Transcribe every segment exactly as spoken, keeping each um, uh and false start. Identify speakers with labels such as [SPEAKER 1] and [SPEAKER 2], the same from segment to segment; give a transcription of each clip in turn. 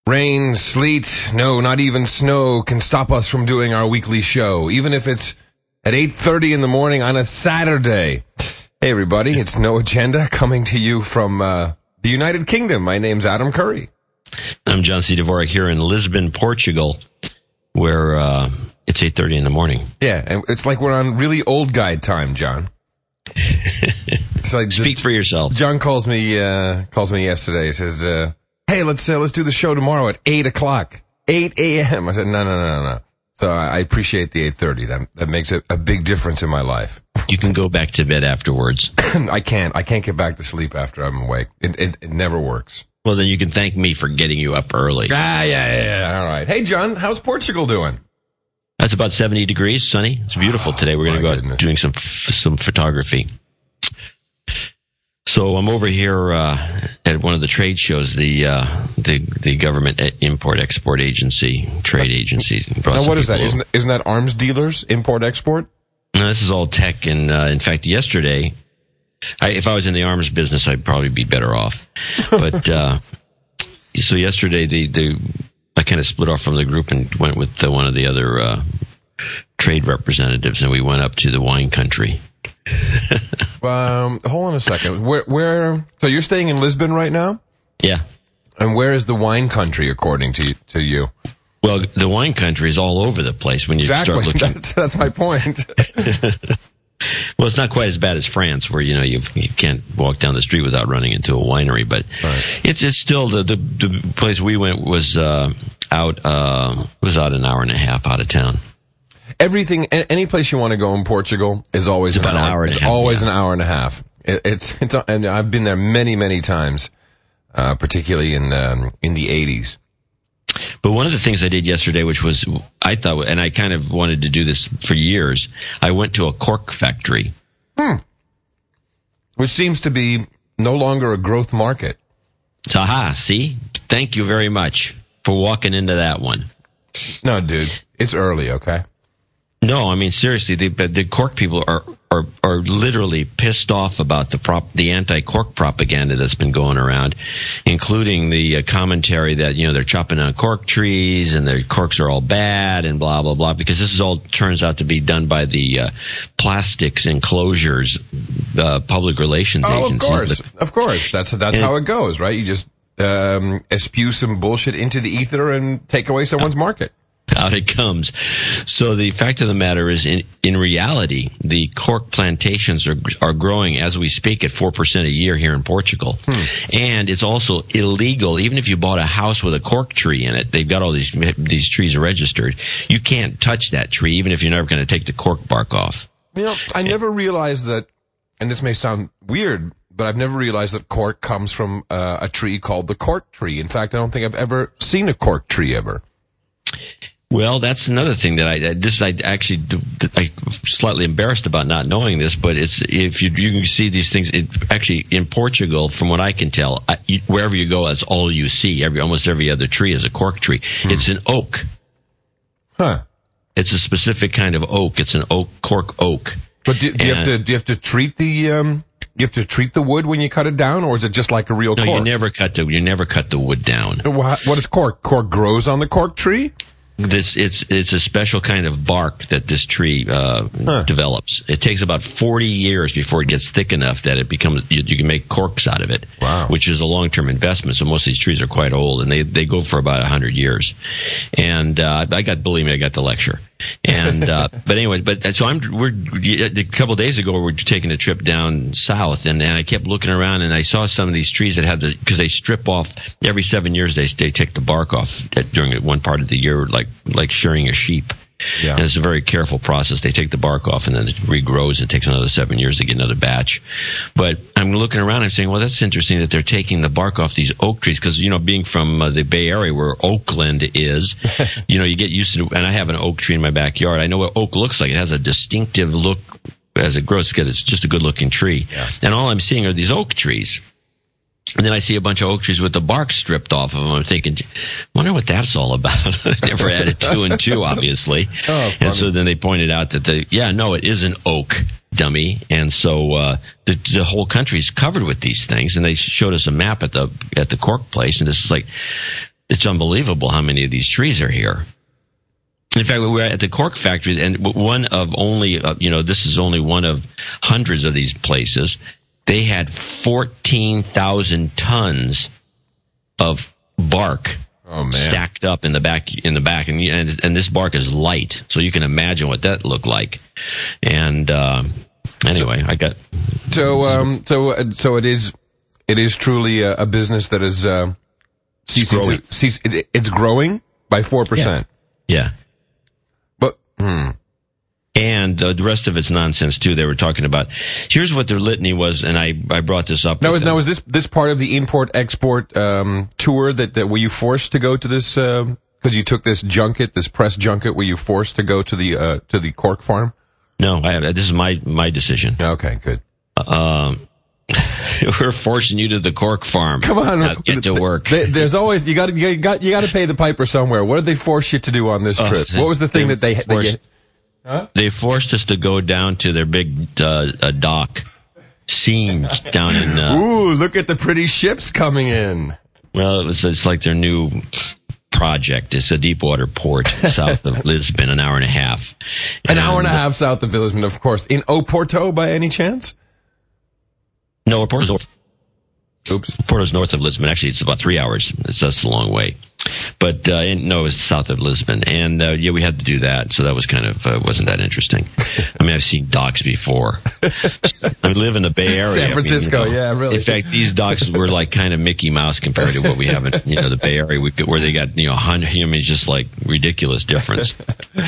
[SPEAKER 1] Rain, sleet, no, not even snow can stop us from doing our weekly show, even if it's at eight thirty in the morning on a Saturday. Hey, everybody, it's No Agenda coming to you from uh, the United Kingdom. My name's Adam Curry.
[SPEAKER 2] I'm John C. Dvorak here in Lisbon, Portugal, where uh, it's eight thirty in the morning.
[SPEAKER 1] Yeah, and it's like we're on really old guy time, John. It's like
[SPEAKER 2] Speak for yourself.
[SPEAKER 1] John calls me uh, calls me yesterday. He says, uh, "Hey, let's uh, let's do the show tomorrow at eight o'clock, eight a.m." I said, "No, no, no, no." So I appreciate the eight thirty. That that makes a, a big difference in my life.
[SPEAKER 2] You can go back to bed afterwards.
[SPEAKER 1] I can't. I can't get back to sleep after I'm awake. It, it it never works.
[SPEAKER 2] Well, then you can thank me for getting you up early.
[SPEAKER 1] Ah, yeah, yeah, yeah. All right. Hey, John, how's Portugal doing?
[SPEAKER 2] That's about seventy degrees, sunny. It's beautiful
[SPEAKER 1] Oh,
[SPEAKER 2] today. We're going to go
[SPEAKER 1] goodness.
[SPEAKER 2] out doing some some photography. So I'm over here uh, at one of the trade shows, the uh, the the government import export agency, trade agency.
[SPEAKER 1] Now, what is that? Isn't isn't that arms dealers, import export?
[SPEAKER 2] No, this is all tech. And uh, in fact, yesterday, I, if I was in the arms business, I'd probably be better off. But uh, so yesterday, the the I kind of split off from the group and went with the, one of the other uh, trade representatives, and we went up to the wine country.
[SPEAKER 1] um, hold on a second. Where, where? So you're staying in Lisbon right now?
[SPEAKER 2] Yeah.
[SPEAKER 1] And where is the wine country, according to to you?
[SPEAKER 2] Well, the wine country is all over the place when you
[SPEAKER 1] Exactly.
[SPEAKER 2] start looking.
[SPEAKER 1] That's, that's my point.
[SPEAKER 2] Well, it's not quite as bad as France, where you know you've, you can't walk down the street without running into a winery. But
[SPEAKER 1] Right.
[SPEAKER 2] it's it's still the, the the place we went was uh, out uh, was out an hour and a half out of town.
[SPEAKER 1] Everything, a- any place you want to go in Portugal is always
[SPEAKER 2] It's
[SPEAKER 1] an
[SPEAKER 2] about an hour and
[SPEAKER 1] It's
[SPEAKER 2] a half,
[SPEAKER 1] always
[SPEAKER 2] yeah.
[SPEAKER 1] an hour and a half. It, it's it's and I've been there many many times, uh, particularly in um, in the eighties.
[SPEAKER 2] But one of the things I did yesterday, which was I thought, and I kind of wanted to do this for years, I went to a cork factory.
[SPEAKER 1] Hmm. Which seems to be no longer a growth market.
[SPEAKER 2] So, aha, see? Thank you very much for walking into that one.
[SPEAKER 1] No, dude, it's early, okay?
[SPEAKER 2] No, I mean seriously, the the cork people are are are literally pissed off about the prop the anti-cork propaganda that's been going around, including the uh, commentary that you know they're chopping down cork trees and their corks are all bad and blah blah blah, because this is all turns out to be done by the uh, plastics enclosures uh, public relations
[SPEAKER 1] Oh, of
[SPEAKER 2] agencies.
[SPEAKER 1] course,
[SPEAKER 2] But-
[SPEAKER 1] of course. That's that's
[SPEAKER 2] And-
[SPEAKER 1] how it goes, right? You just um, spew some bullshit into the ether and take away someone's market.
[SPEAKER 2] Out it comes. So the fact of the matter is, in in reality, the cork plantations are are growing as we speak at four percent a year here in Portugal,
[SPEAKER 1] Hmm.
[SPEAKER 2] and it's also illegal. Even if you bought a house with a cork tree in it, they've got all these these trees registered. You can't touch that tree, even if you're never going to take the cork bark off.
[SPEAKER 1] You know, I never realized that, and this may sound weird, but I've never realized that cork comes from uh, a tree called the cork tree. In fact, I don't think I've ever seen a cork tree ever.
[SPEAKER 2] Well, that's another thing that I this I actually I slightly embarrassed about not knowing this, but it's if you you can see these things. It, actually, in Portugal, from what I can tell, I, you, wherever you go, that's all you see. Every almost every other tree is a cork tree.
[SPEAKER 1] Hmm.
[SPEAKER 2] It's an oak.
[SPEAKER 1] Huh.
[SPEAKER 2] It's a specific kind of oak. It's an oak cork oak.
[SPEAKER 1] But do, do you have
[SPEAKER 2] And-
[SPEAKER 1] to do you have to treat the um you have to treat the wood when you cut it down, or is it just like a real
[SPEAKER 2] No,
[SPEAKER 1] cork?
[SPEAKER 2] you never cut the you never cut the wood down.
[SPEAKER 1] What, what is cork? Cork grows on the cork tree?
[SPEAKER 2] This it's it's a special kind of bark that this tree uh,
[SPEAKER 1] Huh.
[SPEAKER 2] develops. It takes about forty years before it gets thick enough that it becomes you, you can make corks out of it.
[SPEAKER 1] Wow.
[SPEAKER 2] Which is a long term investment. So most of these trees are quite old, and they they go for about a hundred years. And uh, I got believe me, I got the lecture. And uh, but anyway, but so I'm we're a couple of days ago we were taking a trip down south, and, and I kept looking around, and I saw some of these trees that have the because they strip off every seven years. They they take the bark off at, during one part of the year, like like shearing a sheep.
[SPEAKER 1] Yeah.
[SPEAKER 2] And it's a very careful process. They take the bark off and then it regrows. It takes another seven years to get another batch. But I'm looking around and I'm saying, well, that's interesting that they're taking the bark off these oak trees because, you know, being from uh, the Bay Area where Oakland is, you know, you get used to, and I have an oak tree in my backyard. I know what oak looks like. It has a distinctive look as it grows. It's just a good looking tree.
[SPEAKER 1] Yeah.
[SPEAKER 2] And all I'm seeing are these oak trees. And then I see a bunch of oak trees with the bark stripped off of them. I'm thinking, wonder what that's all about. I never added two and two, obviously.
[SPEAKER 1] Oh, funny.
[SPEAKER 2] And so then they pointed out that the, yeah, no, it is an oak, dummy. And so, uh, the, the whole country's covered with these things. And they showed us a map at the, at the cork place. And this is like, it's unbelievable how many of these trees are here. In fact, we were at the cork factory, and one of only, uh, you know, this is only one of hundreds of these places. They had fourteen thousand tons of bark
[SPEAKER 1] oh, man.
[SPEAKER 2] stacked up in the back, in the back, and, and and this bark is light, so you can imagine what that looked like. And uh, anyway, so, I got
[SPEAKER 1] so um so uh, so it is it is truly a, a business that is uh, ceasing
[SPEAKER 2] growing.
[SPEAKER 1] to cease. It, it's growing by four percent.
[SPEAKER 2] Yeah.
[SPEAKER 1] But hmm.
[SPEAKER 2] And uh, the rest of it's nonsense too. They were talking about. Here's what their litany was, and I, I brought this up.
[SPEAKER 1] Now, is, now is this this part of the import export um, tour that, that were you forced to go to this because uh, you took this junket, this press junket? Were you forced to go to the uh, to the cork farm?
[SPEAKER 2] No, I, this is my my decision.
[SPEAKER 1] Okay, good.
[SPEAKER 2] Um, we're forcing you to the cork farm.
[SPEAKER 1] Come on,
[SPEAKER 2] now get to work.
[SPEAKER 1] There's always you got you got you got to pay the piper somewhere. What did they force you to do on this trip? Uh, what was the thing
[SPEAKER 2] they
[SPEAKER 1] that they
[SPEAKER 2] forced,
[SPEAKER 1] they? Huh?
[SPEAKER 2] They forced us to go down to their big uh, uh, dock, scene down in. Uh,
[SPEAKER 1] Ooh, look at the pretty ships coming in.
[SPEAKER 2] Well, it was it's like their new project. It's a deep water port south of Lisbon, an hour and a half.
[SPEAKER 1] An
[SPEAKER 2] and,
[SPEAKER 1] hour and a half south of Lisbon, of course. In Oporto, by any chance?
[SPEAKER 2] No, Oporto's north.
[SPEAKER 1] Oops.
[SPEAKER 2] Oporto's north of Lisbon. Actually, it's about three hours. It's just a long way. But, uh, in, no, it was south of Lisbon. And, uh, yeah, we had to do that. So that was kind of, uh, wasn't that interesting. I mean, I've seen docks before. I live in the Bay Area.
[SPEAKER 1] San Francisco,
[SPEAKER 2] I mean, you know,
[SPEAKER 1] yeah, really.
[SPEAKER 2] In fact, these docks were like kind of Mickey Mouse compared to what we have in, you know, the Bay Area, where they got, you know, hundred, I mean, just like ridiculous difference.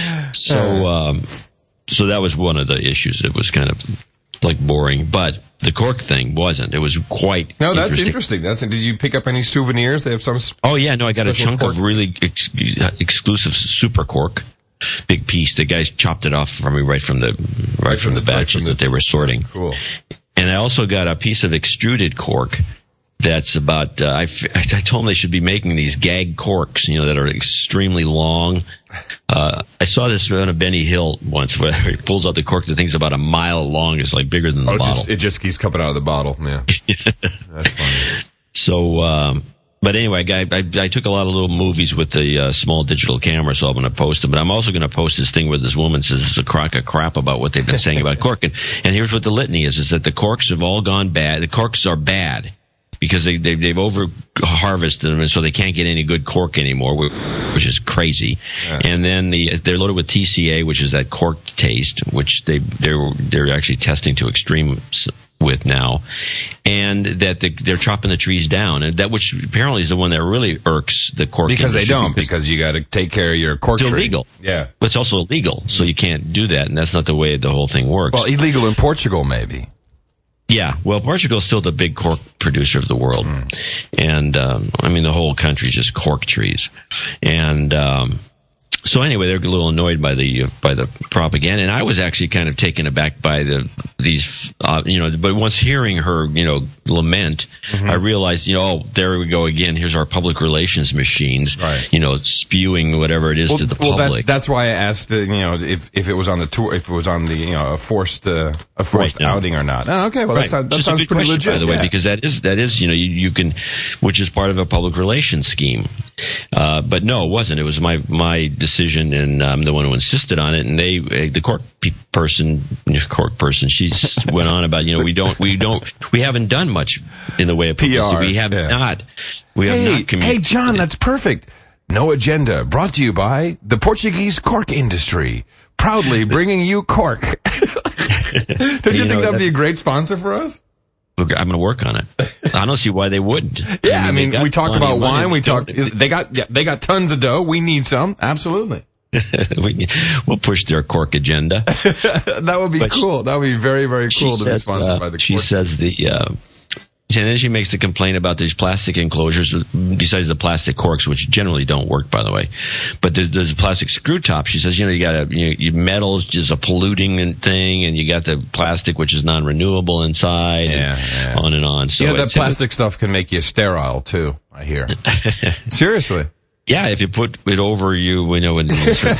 [SPEAKER 2] So, um, so that was one of the issues. It was kind of like boring, but the cork thing wasn't. It was quite
[SPEAKER 1] No, that's
[SPEAKER 2] interesting.
[SPEAKER 1] interesting. That's, did you pick up any souvenirs? They have some.
[SPEAKER 2] Oh yeah, no, I got a chunk
[SPEAKER 1] cork?
[SPEAKER 2] of really ex- exclusive super cork, big piece. The guys chopped it off from me right from the right, right from, from the batches right from the, that they were sorting.
[SPEAKER 1] Cool.
[SPEAKER 2] And I also got a piece of extruded cork. That's about, uh, I, I told them they should be making these gag corks, you know, that are extremely long. Uh, I saw this on a Benny Hill once where he pulls out the cork. The thing's about a mile long. It's like bigger than the
[SPEAKER 1] oh,
[SPEAKER 2] bottle.
[SPEAKER 1] Just, it just keeps coming out of the bottle. Yeah. That's funny.
[SPEAKER 2] So, um, but anyway, I, I, I took a lot of little movies with the uh, small digital camera, so I'm going to post them. But I'm also going to post this thing where this woman says it's a crock of crap about what they've been saying about cork. And, and here's what the litany is, is that the corks have all gone bad. The corks are bad because they, they, they've over harvested them, and so they can't get any good cork anymore, which is crazy. Yeah. And then the, they're loaded with T C A, which is that cork taste, which they, they're, they're actually testing to extremes with now, and that the, they're chopping the trees down, and that which apparently is the one that really irks the cork
[SPEAKER 1] because
[SPEAKER 2] industry.
[SPEAKER 1] they don't because, because you got to take care of your cork
[SPEAKER 2] it's
[SPEAKER 1] tree.
[SPEAKER 2] Illegal.
[SPEAKER 1] Yeah,
[SPEAKER 2] but it's also illegal, so you can't do that, and that's not the way the whole thing works.
[SPEAKER 1] Well, illegal in Portugal, maybe.
[SPEAKER 2] Yeah, well, Portugal is still the big cork producer of the world, mm. and um, I mean the whole country is just cork trees, and um, so anyway, they're a little annoyed by the uh, by the propaganda, and I was actually kind of taken aback by the these, uh, you know. But once hearing her, you know, lament, mm-hmm. I realized, you know, oh, there we go again. Here's our public relations machines,
[SPEAKER 1] right.
[SPEAKER 2] you know, spewing whatever it is
[SPEAKER 1] well,
[SPEAKER 2] to the
[SPEAKER 1] well,
[SPEAKER 2] public.
[SPEAKER 1] That, that's why I asked, uh, you know, if if it was on the tour, if it was on the, you know, a forced uh, a forced
[SPEAKER 2] right,
[SPEAKER 1] outing or not. Oh, okay, well,
[SPEAKER 2] right.
[SPEAKER 1] that sounds, that
[SPEAKER 2] Just
[SPEAKER 1] sounds
[SPEAKER 2] a good
[SPEAKER 1] pretty
[SPEAKER 2] question,
[SPEAKER 1] legit,
[SPEAKER 2] by the way,
[SPEAKER 1] yeah.
[SPEAKER 2] because that is that is you know you, you can, which is part of a public relations scheme. Uh, but no, it wasn't. It was my my decision, and I'm the one who insisted on it. And they, the cork pe- person, cork person, she went on about, you know, we don't, we don't, we haven't done much in the way of publicity.
[SPEAKER 1] P R,
[SPEAKER 2] we have
[SPEAKER 1] yeah.
[SPEAKER 2] not, we
[SPEAKER 1] hey,
[SPEAKER 2] have not communicated.
[SPEAKER 1] Hey, John, that's perfect. No Agenda, brought to you by the Portuguese cork industry, proudly bringing you cork. Don't you, you think know, that'd that, be a great sponsor for us?
[SPEAKER 2] I'm going to work on it. I don't see why they wouldn't.
[SPEAKER 1] Yeah, I mean, I mean we talk about wine. We talk. They got. Yeah, they got tons of dough. We need some. Absolutely.
[SPEAKER 2] we, we'll push their cork agenda.
[SPEAKER 1] That would be but cool. She, that would be very, very cool to says, be sponsored uh, by the.
[SPEAKER 2] She
[SPEAKER 1] cork.
[SPEAKER 2] says the. Uh, and then she makes the complaint about these plastic enclosures, besides the plastic corks, which generally don't work, by the way. But there's, there's a plastic screw top. She says, you know, you got a, you, you metal's just a polluting thing, and you got the plastic, which is non-renewable inside,
[SPEAKER 1] yeah,
[SPEAKER 2] and
[SPEAKER 1] yeah.
[SPEAKER 2] on and on. So
[SPEAKER 1] you know, that plastic stuff can make you sterile too, I hear. Seriously.
[SPEAKER 2] Yeah, if you put it over you, you know, when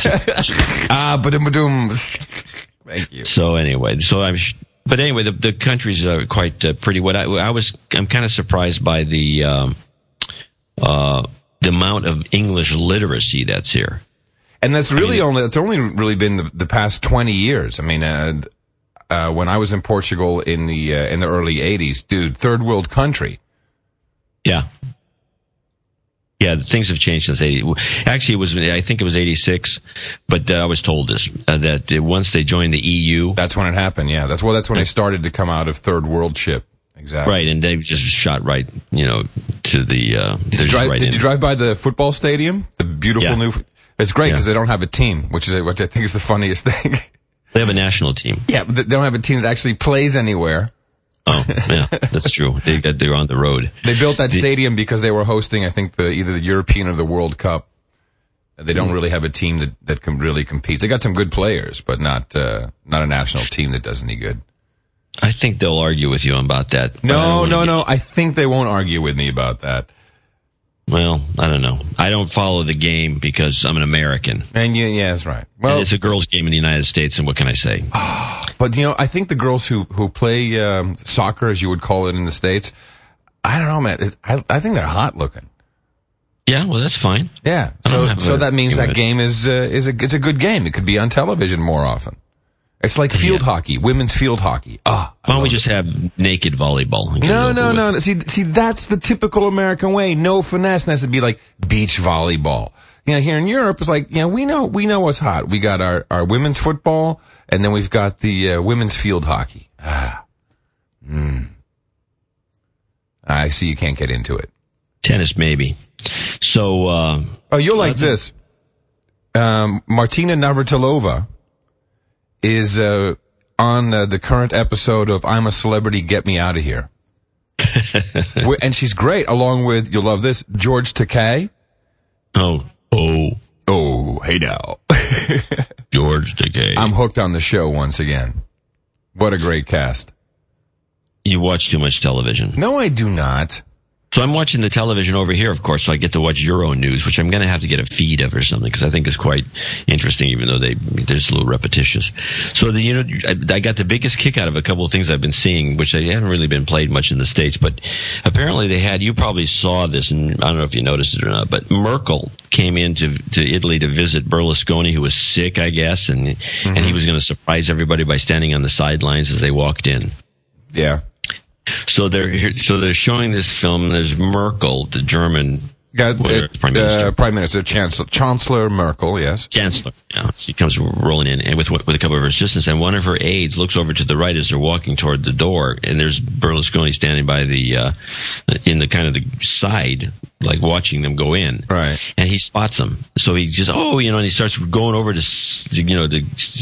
[SPEAKER 1] ah, ba-dum-ba-dum. Thank you.
[SPEAKER 2] So anyway, so I'm. But anyway, the the countries are quite uh, pretty. What I, I was, I'm kind of surprised by the um, uh, the the amount of English literacy that's here.
[SPEAKER 1] And that's really
[SPEAKER 2] I mean,
[SPEAKER 1] only, it's only really been the, the past twenty years. I mean, uh, uh, when I was in Portugal in the, uh, in the early eighties, dude, third world country.
[SPEAKER 2] Yeah. Yeah, things have changed since eighty. Actually, it was, I think it was eighty-six, but uh, I was told this, uh, that uh, once they joined the E U.
[SPEAKER 1] That's when it happened, yeah. That's well, that's when they started to come out of third world ship. Exactly.
[SPEAKER 2] Right, and they just shot right, you know, to the, uh,
[SPEAKER 1] did, you drive,
[SPEAKER 2] right
[SPEAKER 1] did you drive by the football stadium? The beautiful
[SPEAKER 2] yeah.
[SPEAKER 1] new, it's great because
[SPEAKER 2] yeah.
[SPEAKER 1] they don't have a team, which is, which I think is the funniest thing.
[SPEAKER 2] They have a national team.
[SPEAKER 1] Yeah, but they don't have a team that actually plays anywhere.
[SPEAKER 2] Oh, yeah, that's true. They got, they're on the road.
[SPEAKER 1] They built that stadium because they were hosting, I think, the, either the European or the World Cup. They don't really have a team that, that can really compete. They got some good players, but not, uh, not a national team that does any good.
[SPEAKER 2] I think they'll argue with you about that.
[SPEAKER 1] No, no, no. I think they won't argue with me about that.
[SPEAKER 2] Well, I don't know. I don't follow the game because I'm an American.
[SPEAKER 1] And you, yeah, that's right. Well,
[SPEAKER 2] and it's a girls' game in the United States, and what can I say?
[SPEAKER 1] But, you know, I think the girls who, who play um, soccer, as you would call it in the States, I don't know, man. It, I, I think they're hot looking.
[SPEAKER 2] Yeah, well, that's fine.
[SPEAKER 1] Yeah. So so that means that game is uh, is a it's a good game. It could be on television more often. It's like field yeah. hockey, women's field hockey. Ah,
[SPEAKER 2] why don't we just have naked volleyball?
[SPEAKER 1] No, no, no, no. See, see, that's the typical American way. No finesse. And that's to be like beach volleyball. You know, here in Europe, it's like, you know, we know, we know what's hot. We got our, our women's football, and then we've got the uh, women's field hockey. Ah. Mm. I see you can't get into it.
[SPEAKER 2] Tennis, maybe. So, uh.
[SPEAKER 1] Oh, you'll like this. Um, Martina Navratilova is uh, on uh, the current episode of I'm a Celebrity, Get Me Out of Here. And she's great, along with, you'll love this, George Takei.
[SPEAKER 2] Oh, oh.
[SPEAKER 1] Oh, hey now.
[SPEAKER 2] George Takei.
[SPEAKER 1] I'm hooked on the show once again. What a great cast.
[SPEAKER 2] You watch too much television.
[SPEAKER 1] No, I do not.
[SPEAKER 2] So I'm watching the television over here, of course, so I get to watch Euro News, which I'm going to have to get a feed of or something, because I think it's quite interesting, even though they they're just a little repetitious. So the, you know, I, I got the biggest kick out of a couple of things I've been seeing, which they haven't really been played much in the States, but apparently they had, you probably saw this, and I don't know if you noticed it or not, but Merkel came into to Italy to visit Berlusconi, who was sick, I guess, and mm-hmm. and he was going to surprise everybody by standing on the sidelines as they walked in.
[SPEAKER 1] Yeah.
[SPEAKER 2] So they're so they're showing this film. There's Merkel, the German
[SPEAKER 1] yeah, uh,
[SPEAKER 2] Prime Minister,
[SPEAKER 1] uh, Prime Minister Chancellor, Chancellor Merkel. Yes,
[SPEAKER 2] Chancellor. Yeah, she comes rolling in, and with with a couple of her assistants, and one of her aides looks over to the right as they're walking toward the door, and there's Berlusconi standing by the uh in the kind of the side, like watching them go in.
[SPEAKER 1] Right.
[SPEAKER 2] And he spots them, so he just oh you know, and he starts going over to you know to,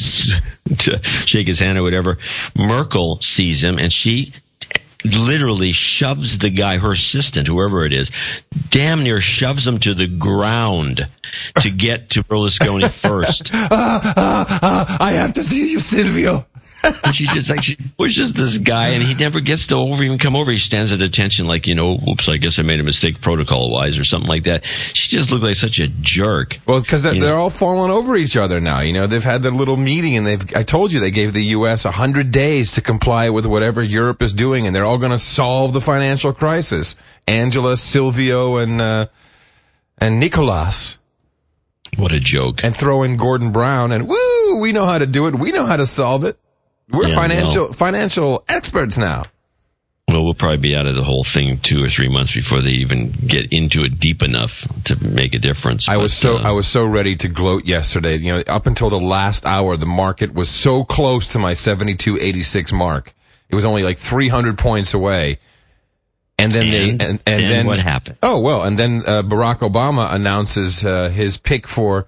[SPEAKER 2] to shake his hand or whatever. Merkel sees him, and she literally shoves the guy, her assistant, whoever it is, damn near shoves him to the ground to get to Berlusconi first.
[SPEAKER 1] uh, uh, uh, I have to see you, Silvio.
[SPEAKER 2] And she just like she pushes this guy, and he never gets to over even come over. He stands at attention, like, you know, oops, I guess I made a mistake protocol wise or something like that. She just looked like such a jerk.
[SPEAKER 1] Well, because they're, they're all falling over each other now. You know, they've had their little meeting, and they've. I told you they gave the U S a hundred days to comply with whatever Europe is doing, and they're all going to solve the financial crisis. Angela, Silvio, and uh, and Nicolas.
[SPEAKER 2] What a joke!
[SPEAKER 1] And throw in Gordon Brown, and woo, we know how to do it. We know how to solve it. We're yeah, financial well, financial experts now.
[SPEAKER 2] Well, we'll probably be out of the whole thing two or three months before they even get into it deep enough to make a difference.
[SPEAKER 1] I
[SPEAKER 2] but,
[SPEAKER 1] was so
[SPEAKER 2] uh,
[SPEAKER 1] I was so ready to gloat yesterday. You know, up until the last hour, the market was so close to my seventy-two eighty-six mark. It was only like three hundred points away. And then
[SPEAKER 2] and,
[SPEAKER 1] they and, and
[SPEAKER 2] then,
[SPEAKER 1] then
[SPEAKER 2] what happened?
[SPEAKER 1] Oh well, and then uh, Barack Obama announces uh, his pick for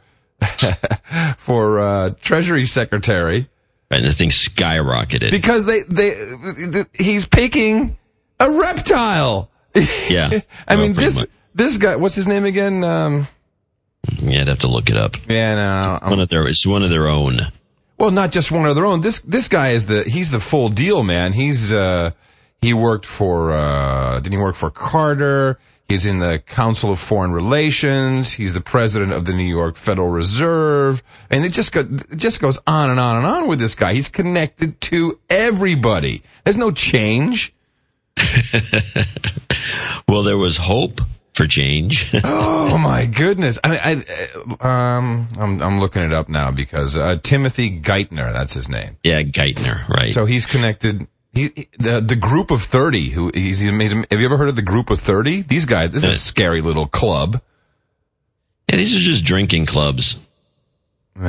[SPEAKER 1] for uh, Treasury Secretary.
[SPEAKER 2] And the thing skyrocketed.
[SPEAKER 1] Because they, they, he's picking a reptile.
[SPEAKER 2] Yeah.
[SPEAKER 1] I
[SPEAKER 2] well,
[SPEAKER 1] mean, this,
[SPEAKER 2] much.
[SPEAKER 1] this guy, what's his name again? Um,
[SPEAKER 2] yeah, I'd have to look it up.
[SPEAKER 1] Yeah, no.
[SPEAKER 2] It's one of their, it's one of their own.
[SPEAKER 1] Well, not just one of their own. This, this guy is the, he's the full deal, man. He's, uh, he worked for, uh, didn't he work for Carter? He's in the Council of Foreign Relations. He's the president of the New York Federal Reserve. And it just, go, it just goes on and on and on with this guy. He's connected to everybody. There's no change.
[SPEAKER 2] Well, there was hope for change.
[SPEAKER 1] Oh my goodness! I, I um, I'm I'm looking it up now because uh, Timothy Geithner, that's his name.
[SPEAKER 2] Yeah, Geithner, right?
[SPEAKER 1] So he's connected. He, the the group of thirty. Who he's amazing. Have you ever heard of the group of thirty? These guys. This is a scary little club.
[SPEAKER 2] Yeah, these are just drinking clubs.
[SPEAKER 1] Uh,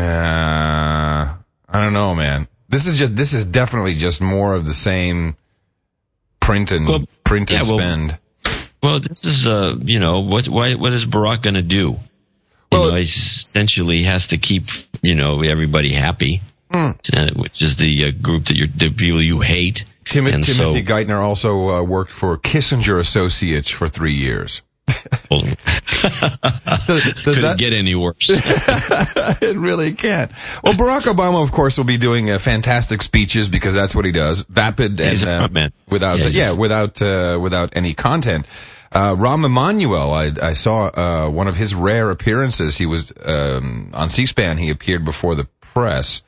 [SPEAKER 1] I don't know, man. This is just. This is definitely just more of the same. Print and well, print and yeah, well, spend.
[SPEAKER 2] Well, this is uh, you know, what why what is Barack going to do? You well, know, he essentially has to keep, you know, everybody happy, mm. uh, which is the uh, group that you're the people you hate.
[SPEAKER 1] Tim- Timothy so, Geithner also uh, worked for Kissinger Associates for three years.
[SPEAKER 2] Well, does, does couldn't that, get any worse.
[SPEAKER 1] It really can't. Well, Barack Obama, of course, will be doing uh, fantastic speeches because that's what he does. Vapid and uh, without, yeah, yeah without uh, without any content. Uh, Rahm Emanuel, I, I saw uh, one of his rare appearances. He was um, on C-SPAN. He appeared before the press.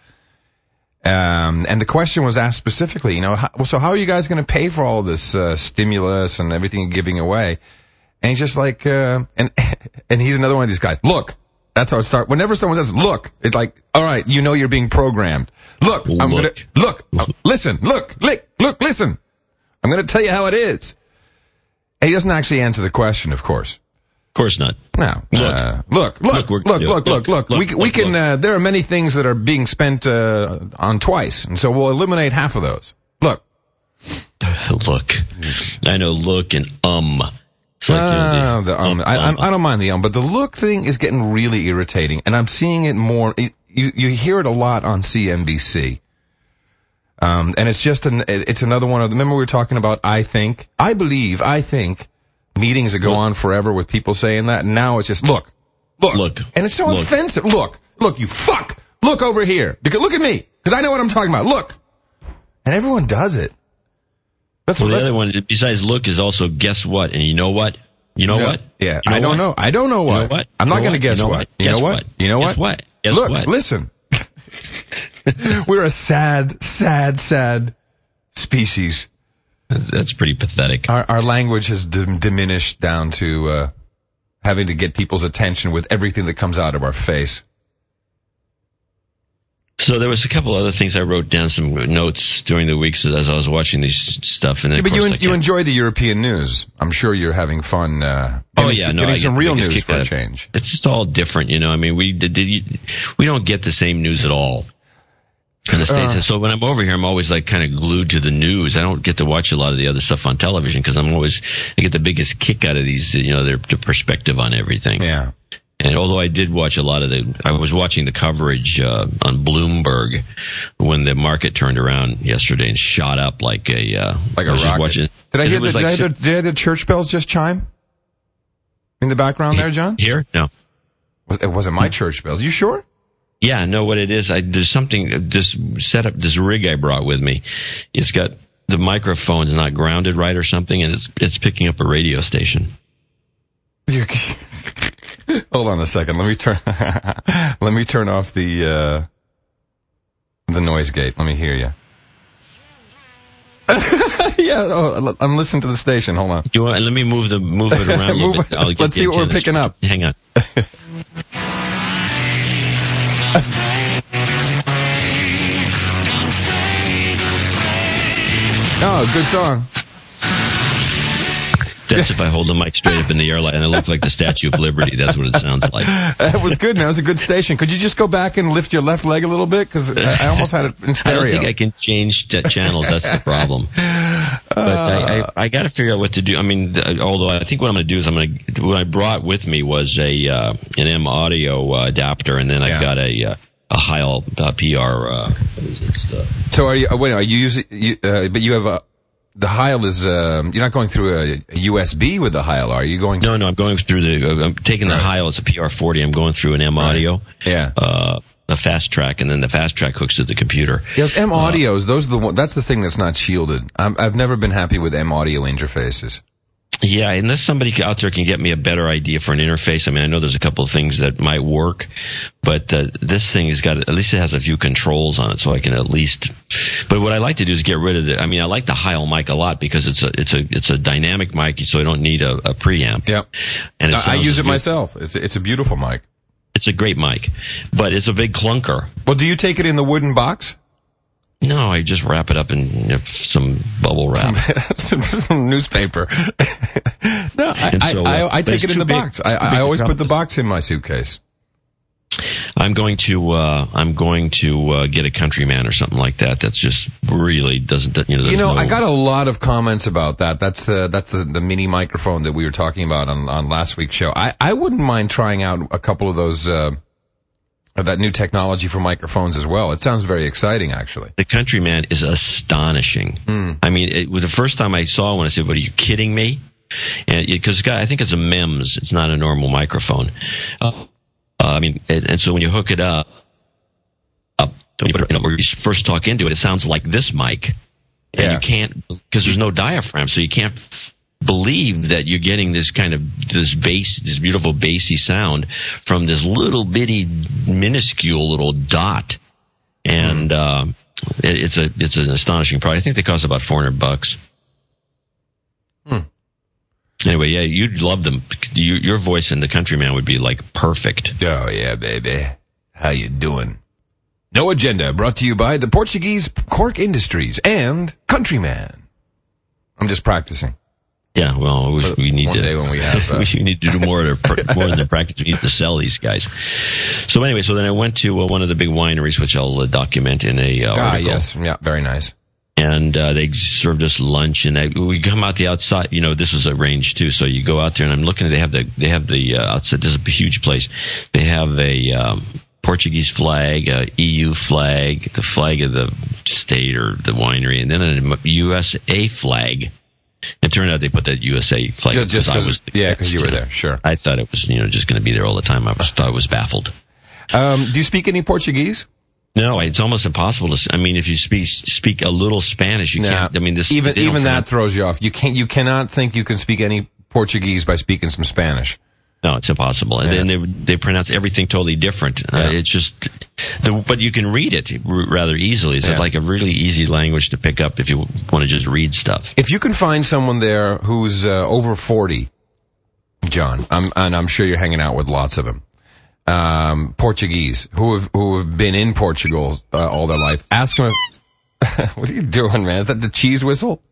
[SPEAKER 1] Um, and the question was asked specifically, you know, how, so how are you guys going to pay for all this uh, stimulus and everything you're giving away? And he's just like, uh, and, and he's another one of these guys. Look, that's how it starts. Whenever someone says, look, it's like, all right, you know, you're being programmed. Look, look. I'm going to, look, uh, listen, look, look, look, listen. I'm going to tell you how it is. And he doesn't actually answer the question, of course.
[SPEAKER 2] Of course not.
[SPEAKER 1] No. Look, uh, look, look, look, look, look, look, look. We, we can, uh, there are many things that are being spent, uh, on twice. And so we'll eliminate half of those. Look.
[SPEAKER 2] Look. I know look and um.
[SPEAKER 1] Like, uh, the, um, I, I, I don't mind the um, but the look thing is getting really irritating, and I'm seeing it more. It, you you hear it a lot on C N B C, um, and it's just an it's another one of. Remember we were talking about I think, I believe, I think meetings that go look. on forever with people saying that. And now it's just look, look,
[SPEAKER 2] look,
[SPEAKER 1] and it's so
[SPEAKER 2] look.
[SPEAKER 1] offensive. Look, look, you fuck, look over here because look at me because I know what I'm talking about. Look, and everyone does it.
[SPEAKER 2] That's well, the other one, besides look, is also guess what? And you know what? You know
[SPEAKER 1] yeah,
[SPEAKER 2] what?
[SPEAKER 1] Yeah,
[SPEAKER 2] you know
[SPEAKER 1] I don't
[SPEAKER 2] what?
[SPEAKER 1] know. I don't know what.
[SPEAKER 2] You know what?
[SPEAKER 1] I'm
[SPEAKER 2] you
[SPEAKER 1] not going to guess
[SPEAKER 2] you know
[SPEAKER 1] what.
[SPEAKER 2] what.
[SPEAKER 1] You
[SPEAKER 2] guess
[SPEAKER 1] know what?
[SPEAKER 2] what?
[SPEAKER 1] You know
[SPEAKER 2] guess
[SPEAKER 1] what?
[SPEAKER 2] what? Guess
[SPEAKER 1] Look,
[SPEAKER 2] what?
[SPEAKER 1] listen. We're a sad, sad, sad species.
[SPEAKER 2] That's, that's pretty pathetic.
[SPEAKER 1] Our, our language has d- diminished down to uh, having to get people's attention with everything that comes out of our face.
[SPEAKER 2] So there was a couple other things I wrote down, some notes during the weeks as I was watching these stuff. And then,
[SPEAKER 1] yeah, but you
[SPEAKER 2] course,
[SPEAKER 1] you enjoy the European news. I'm sure you're having fun. Uh,
[SPEAKER 2] oh yeah, no,
[SPEAKER 1] getting
[SPEAKER 2] I
[SPEAKER 1] some
[SPEAKER 2] get,
[SPEAKER 1] real news for a change.
[SPEAKER 2] It's just all different, you know. I mean, we did, did we don't get the same news at all in the States. Uh, and so when I'm over here, I'm always like kind of glued to the news. I don't get to watch a lot of the other stuff on television because I'm always I get the biggest kick out of these, you know, their, their perspective on everything.
[SPEAKER 1] Yeah.
[SPEAKER 2] And although I did watch a lot of the, I was watching the coverage uh, on Bloomberg when the market turned around yesterday and shot up like a uh,
[SPEAKER 1] like a rocket.
[SPEAKER 2] Watching,
[SPEAKER 1] did I hear the, like, did, I hear, did I hear the church bells just chime in the background there, John?
[SPEAKER 2] Here, no,
[SPEAKER 1] it wasn't my church bells. You sure?
[SPEAKER 2] Yeah, no. What it is, I there's something. This setup, this rig I brought with me, it's got the microphone's not grounded right or something, and it's it's picking up a radio station.
[SPEAKER 1] You, hold on a second. Let me turn. Let me turn off the uh, the noise gate. Let me hear you. Yeah, oh, I'm listening to the station. Hold on.
[SPEAKER 2] You want, let me move the move it around a little
[SPEAKER 1] move,
[SPEAKER 2] bit. I'll get
[SPEAKER 1] let's see what we're picking up.
[SPEAKER 2] Hang on.
[SPEAKER 1] Oh, good song.
[SPEAKER 2] That's if I hold the mic straight up in the air and it looks like the Statue of Liberty. That's what it sounds like.
[SPEAKER 1] That was good, man. It was a good station. Could you just go back and lift your left leg a little bit? Because I almost had it in stereo.
[SPEAKER 2] I don't think I can change t- channels. That's the problem. But uh, I, I, I got to figure out what to do. I mean, although I think what I'm going to do is I'm going to, what I brought with me was a, uh, an M audio uh, adapter, and then I've yeah. got a, uh, a Heil uh, P R, uh, what is it? Stuff.
[SPEAKER 1] So are you, wait, are you using, you, uh, but you have a, the Heil is, um, you're not going through a, a U S B with the Heil, are you going
[SPEAKER 2] through? No, no, I'm going through the, uh, I'm taking the right. Heil, it's a P R forty, I'm going through an M audio.
[SPEAKER 1] Right. Yeah.
[SPEAKER 2] Uh, a fast track, and then the fast track hooks to the computer.
[SPEAKER 1] Yes, M audios, uh, those are the one, that's the thing that's not shielded. I'm, I've never been happy with M audio interfaces.
[SPEAKER 2] Yeah, unless somebody out there can get me a better idea for an interface. I mean, I know there's a couple of things that might work, but uh, this thing has got, at least it has a few controls on it, so I can at least. But what I like to do is get rid of the. I mean, I like the Heil mic a lot because it's a it's a it's a dynamic mic, so I don't need a, a preamp.
[SPEAKER 1] Yep.
[SPEAKER 2] And it
[SPEAKER 1] I, I use it
[SPEAKER 2] good.
[SPEAKER 1] myself. It's it's a beautiful mic.
[SPEAKER 2] It's a great mic, but it's a big clunker.
[SPEAKER 1] Well, do you take it in the wooden box?
[SPEAKER 2] No, I just wrap it up in you know, some bubble wrap.
[SPEAKER 1] some, some newspaper. no, I,
[SPEAKER 2] so,
[SPEAKER 1] I, I, I take it in the
[SPEAKER 2] big,
[SPEAKER 1] box. I, I always put the box in my suitcase.
[SPEAKER 2] I'm going to, uh, I'm going to, uh, get a Countryman or something like that. That's just really doesn't, you know,
[SPEAKER 1] You know,
[SPEAKER 2] no...
[SPEAKER 1] I got a lot of comments about that. That's the, that's the, the mini microphone that we were talking about on, on last week's show. I, I wouldn't mind trying out a couple of those, uh, that new technology for microphones as well. It sounds very exciting, actually.
[SPEAKER 2] The Countryman is astonishing. Mm. I mean, it was the first time I saw one. I said, "What are you kidding me?" And because I think it's a M E M S, it's not a normal microphone. Uh, uh, I mean, and, and so when you hook it up, up when you, put it, you know, when you first talk into it, it sounds like this mic, and
[SPEAKER 1] yeah.
[SPEAKER 2] you can't because there's no diaphragm, so you can't f- believe that you're getting this kind of this bass, this beautiful bassy sound from this little bitty, minuscule little dot, and mm. uh, it, it's a it's an astonishing product. I think they cost about four hundred bucks.
[SPEAKER 1] Hmm.
[SPEAKER 2] Anyway, yeah, you'd love them. You, your voice in the Countryman would be like perfect.
[SPEAKER 1] Oh yeah, baby, how you doing? No Agenda, brought to you by the Portuguese Cork Industries and Countryman. I'm just practicing.
[SPEAKER 2] Yeah, well, we, we need
[SPEAKER 1] one
[SPEAKER 2] to.
[SPEAKER 1] Day when we have, uh,
[SPEAKER 2] we need to do more to, more than practice. We need to sell these guys. So anyway, so then I went to uh, one of the big wineries, which I'll uh, document in a uh,
[SPEAKER 1] ah,
[SPEAKER 2] article.
[SPEAKER 1] yes, yeah, very nice.
[SPEAKER 2] And uh, they served us lunch, and I, we come out the outside. You know, this was arranged too, so you go out there, and I'm looking. They have the they have the uh, outside. This is a huge place. They have a um, Portuguese flag, a E U flag, the flag of the state or the winery, and then a U S A flag. It turned out they put that U S A flag
[SPEAKER 1] just, just
[SPEAKER 2] I was.
[SPEAKER 1] Yeah, because you were there. Sure.
[SPEAKER 2] I thought it was you know just going to be there all the time. I was thought I was baffled.
[SPEAKER 1] Um, do you speak any Portuguese?
[SPEAKER 2] No, it's almost impossible to. I mean, if you speak speak a little Spanish, you
[SPEAKER 1] nah,
[SPEAKER 2] can't. I mean, this
[SPEAKER 1] even even that
[SPEAKER 2] pronounce,
[SPEAKER 1] throws you off. You can't. You cannot think you can speak any Portuguese by speaking some Spanish.
[SPEAKER 2] No, it's impossible. And
[SPEAKER 1] yeah.
[SPEAKER 2] then they they pronounce everything totally different. Yeah. Uh, it's just, the, but you can read it r- rather easily. It's yeah. like a really easy language to pick up if you want to just read stuff.
[SPEAKER 1] If you can find someone there who's uh, over forty, John, I'm, and I'm sure you're hanging out with lots of them. Um, Portuguese who have who have been in Portugal uh, all their life. Ask them. If, what are you doing, man? Is that the cheese whistle?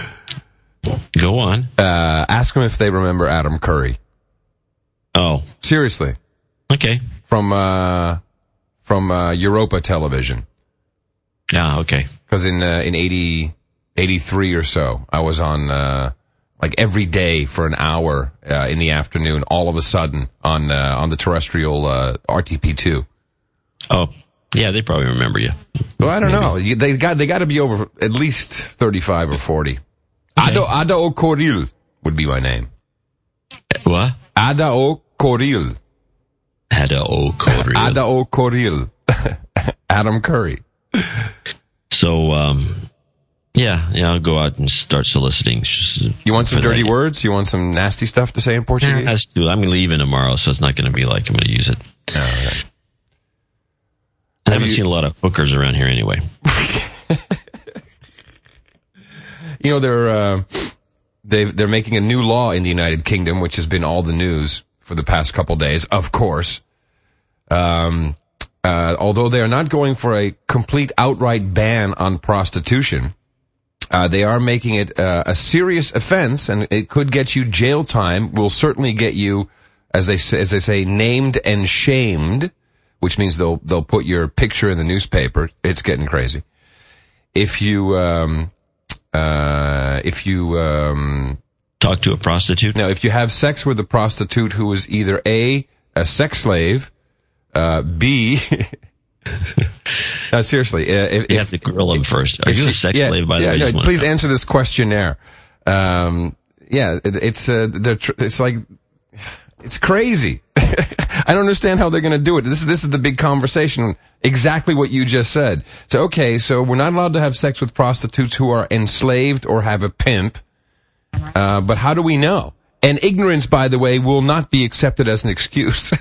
[SPEAKER 2] Go on.
[SPEAKER 1] Uh, ask them if they remember Adam Curry.
[SPEAKER 2] Oh,
[SPEAKER 1] seriously?
[SPEAKER 2] Okay.
[SPEAKER 1] From uh, from uh, Europa Television.
[SPEAKER 2] Yeah. Okay.
[SPEAKER 1] Because in uh, in eighty, eighty-three or so, I was on. Uh, Like every day for an hour uh, in the afternoon, all of a sudden on uh, on the terrestrial uh, R T P two.
[SPEAKER 2] Oh, yeah, they probably remember you.
[SPEAKER 1] Well, I don't Maybe. know. You, they got they got to be over at least thirty-five or forty. Okay. Ada Ada O Coril would be my name.
[SPEAKER 2] What?
[SPEAKER 1] Ada O Coril.
[SPEAKER 2] Ada O Coril.
[SPEAKER 1] Ada O Coril. Adam Curry.
[SPEAKER 2] So. um Yeah, yeah, I'll go out and start soliciting.
[SPEAKER 1] You want some dirty words? You want some nasty stuff to say in Portuguese?
[SPEAKER 2] Has to. I'm leaving tomorrow, so it's not going to be like I'm going to use it.
[SPEAKER 1] Oh, okay.
[SPEAKER 2] I haven't you... seen a lot of hookers around here anyway.
[SPEAKER 1] You know, they're, uh, they've, they're making a new law in the United Kingdom, which has been all the news for the past couple days, of course. Um, uh, although they are not going for a complete outright ban on prostitution, Uh, they are making it uh, a serious offense, and it could get you jail time. Will certainly get you, as they say, as they say, named and shamed, which means they'll they'll put your picture in the newspaper. It's getting crazy. If you um, uh, if you um,
[SPEAKER 2] talk to a prostitute,
[SPEAKER 1] no, if you have sex with a prostitute who is either a a sex slave, uh, b No, seriously. Uh, if,
[SPEAKER 2] you have to grill him first. Are you a sex
[SPEAKER 1] yeah,
[SPEAKER 2] slave, by the
[SPEAKER 1] yeah,
[SPEAKER 2] way?
[SPEAKER 1] Yeah, please answer this questionnaire. Um, yeah, it, it's, uh, tr- it's like, it's crazy. I don't understand how they're going to do it. This is, this is the big conversation. Exactly what you just said. So, okay, so we're not allowed to have sex with prostitutes who are enslaved or have a pimp. Uh, but how do we know? And ignorance, by the way, will not be accepted as an excuse.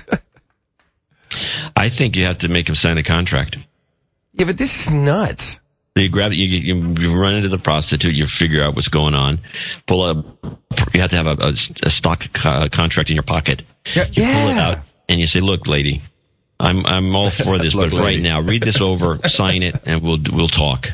[SPEAKER 2] I think you have to make him sign a contract.
[SPEAKER 1] Yeah, but this is nuts.
[SPEAKER 2] You grab it, you, you, you run into the prostitute, you figure out what's going on, pull up, you have to have a, a, a stock co- contract in your pocket.
[SPEAKER 1] Yeah,
[SPEAKER 2] you
[SPEAKER 1] yeah.
[SPEAKER 2] pull it out, and you say, look, lady, I'm I'm all for this,
[SPEAKER 1] Look,
[SPEAKER 2] but right
[SPEAKER 1] lady.
[SPEAKER 2] now, read this over, sign it, and we'll we'll talk.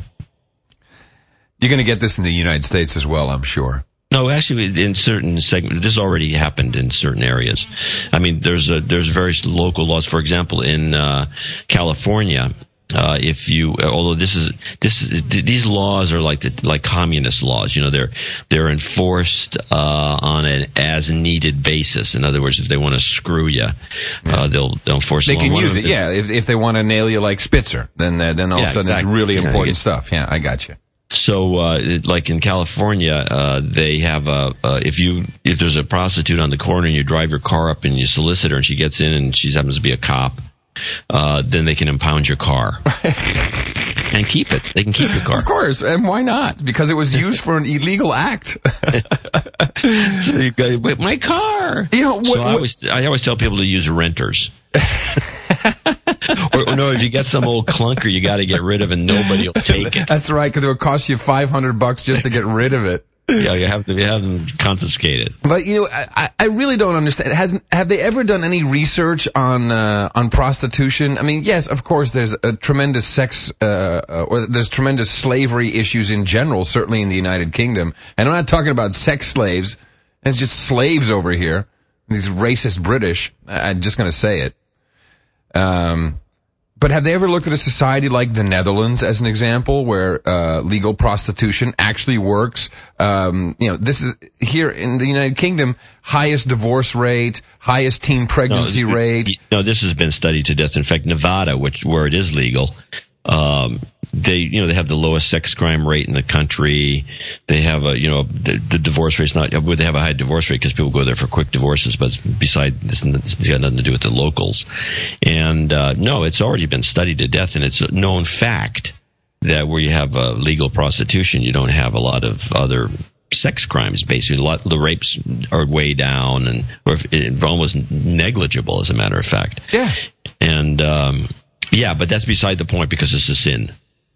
[SPEAKER 1] You're going to get this in the United States as well, I'm sure.
[SPEAKER 2] No, actually, in certain segments, this already happened in certain areas. I mean, there's a, there's various local laws. For example, in uh, California, uh, if you, although this is this these laws are like the, like communist laws. You know, they're they're enforced uh, on an as needed basis. In other words, if they want to screw you, uh, they'll they'll enforce.
[SPEAKER 1] They
[SPEAKER 2] the law.
[SPEAKER 1] can
[SPEAKER 2] One
[SPEAKER 1] use
[SPEAKER 2] of
[SPEAKER 1] it,
[SPEAKER 2] them is-
[SPEAKER 1] yeah. If if they want to nail you like Spitzer, then uh, then all
[SPEAKER 2] Yeah,
[SPEAKER 1] of a sudden
[SPEAKER 2] exactly.
[SPEAKER 1] it's really
[SPEAKER 2] Yeah,
[SPEAKER 1] important
[SPEAKER 2] you-
[SPEAKER 1] stuff. Yeah, I got you.
[SPEAKER 2] So, uh, it- like in California, uh, they have a, uh, if you, if there's a prostitute on the corner and you drive your car up and you solicit her and she gets in and she happens to be a cop, uh, then they can impound your car. And keep it. They can keep your car.
[SPEAKER 1] Of course, and why not? Because it was used for an illegal act.
[SPEAKER 2] So you go, "But my car.
[SPEAKER 1] You know, what-
[SPEAKER 2] so I
[SPEAKER 1] what-
[SPEAKER 2] always, I always tell people to use renters. or, or no, if you get some old clunker, you got to get rid of, and nobody will take it.
[SPEAKER 1] That's right, because it would cost you five hundred bucks just to get rid of it.
[SPEAKER 2] Yeah, you have to you have them confiscated.
[SPEAKER 1] But you know, I, I really don't understand. Has have they ever done any research on uh, on prostitution? I mean, yes, of course, there's a tremendous sex, uh, uh, or there's tremendous slavery issues in general, certainly in the United Kingdom. And I'm not talking about sex slaves. It's just slaves over here. These racist British. I- I'm just going to say it. Um, but have they ever looked at a society like the Netherlands as an example, where uh, legal prostitution actually works? Um, you know, this is here in the United Kingdom, highest divorce rate, highest teen pregnancy
[SPEAKER 2] no,
[SPEAKER 1] rate.
[SPEAKER 2] No, this has been studied to death. In fact, Nevada, which where it is legal, um, they you know they have the lowest sex crime rate in the country. They have a you know the, the divorce rate's not would they have a high divorce rate because people go there for quick divorces, but beside this, it's got nothing to do with the locals. And uh, no, it's already been studied to death, and it's a known fact that where you have uh, legal prostitution, you don't have a lot of other sex crimes. Basically, a lot the rapes are way down, and or if, almost negligible, as a matter of fact.
[SPEAKER 1] Yeah.
[SPEAKER 2] And um, yeah, but that's beside the point because it's a sin.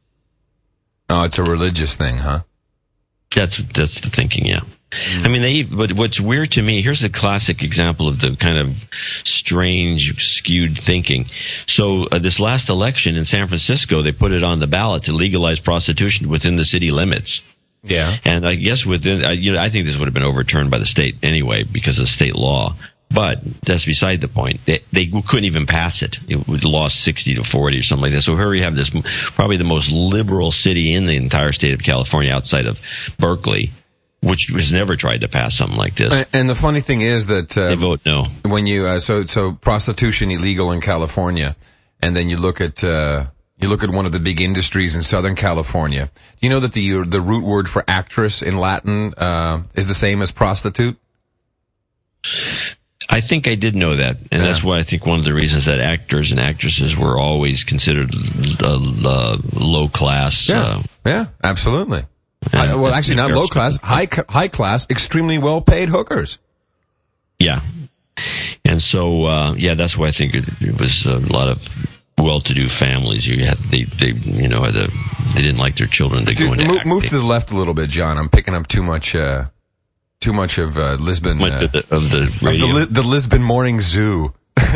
[SPEAKER 1] Oh, it's a religious thing, huh?
[SPEAKER 2] That's that's the thinking, yeah. Mm. I mean, they. But what's weird to me, here's a classic example of the kind of strange, skewed thinking. So uh, this last election in San Francisco, they put it on the ballot to legalize prostitution within the city limits.
[SPEAKER 1] Yeah.
[SPEAKER 2] And I guess within, I, you know, I think this would have been overturned by the state anyway because of state law. But that's beside the point. They, they couldn't even pass it. It would lost sixty to forty or something like that. So here we have this, probably the most liberal city in the entire state of California outside of Berkeley, which has never tried to pass something like this.
[SPEAKER 1] And the funny thing is that uh,
[SPEAKER 2] They vote no.
[SPEAKER 1] when you uh, so so prostitution illegal in California, and then you look at uh, you look at one of the big industries in Southern California. Do you know that the the root word for actress in Latin uh, is the same as prostitute?
[SPEAKER 2] I think I did know that, and
[SPEAKER 1] Yeah.
[SPEAKER 2] that's why I think one of the reasons that actors and actresses were always considered uh, uh, low class.
[SPEAKER 1] Yeah,
[SPEAKER 2] Uh,
[SPEAKER 1] yeah, absolutely.
[SPEAKER 2] Yeah,
[SPEAKER 1] High- well, actually, not
[SPEAKER 2] that's-
[SPEAKER 1] low class, high c- high class, extremely well paid hookers.
[SPEAKER 2] yeah, and so uh, yeah, that's why I think it, it was a lot of well-to-do families. You had they they you know had a, they didn't like their children to
[SPEAKER 1] Dude,
[SPEAKER 2] go into
[SPEAKER 1] move,
[SPEAKER 2] acting.
[SPEAKER 1] move to the left a little bit, John. I'm picking up too much. Uh, Too much of uh, Lisbon.
[SPEAKER 2] Went
[SPEAKER 1] Uh,
[SPEAKER 2] to the, of the
[SPEAKER 1] of
[SPEAKER 2] radio.
[SPEAKER 1] the, Li- the Lisbon Morning Zoo.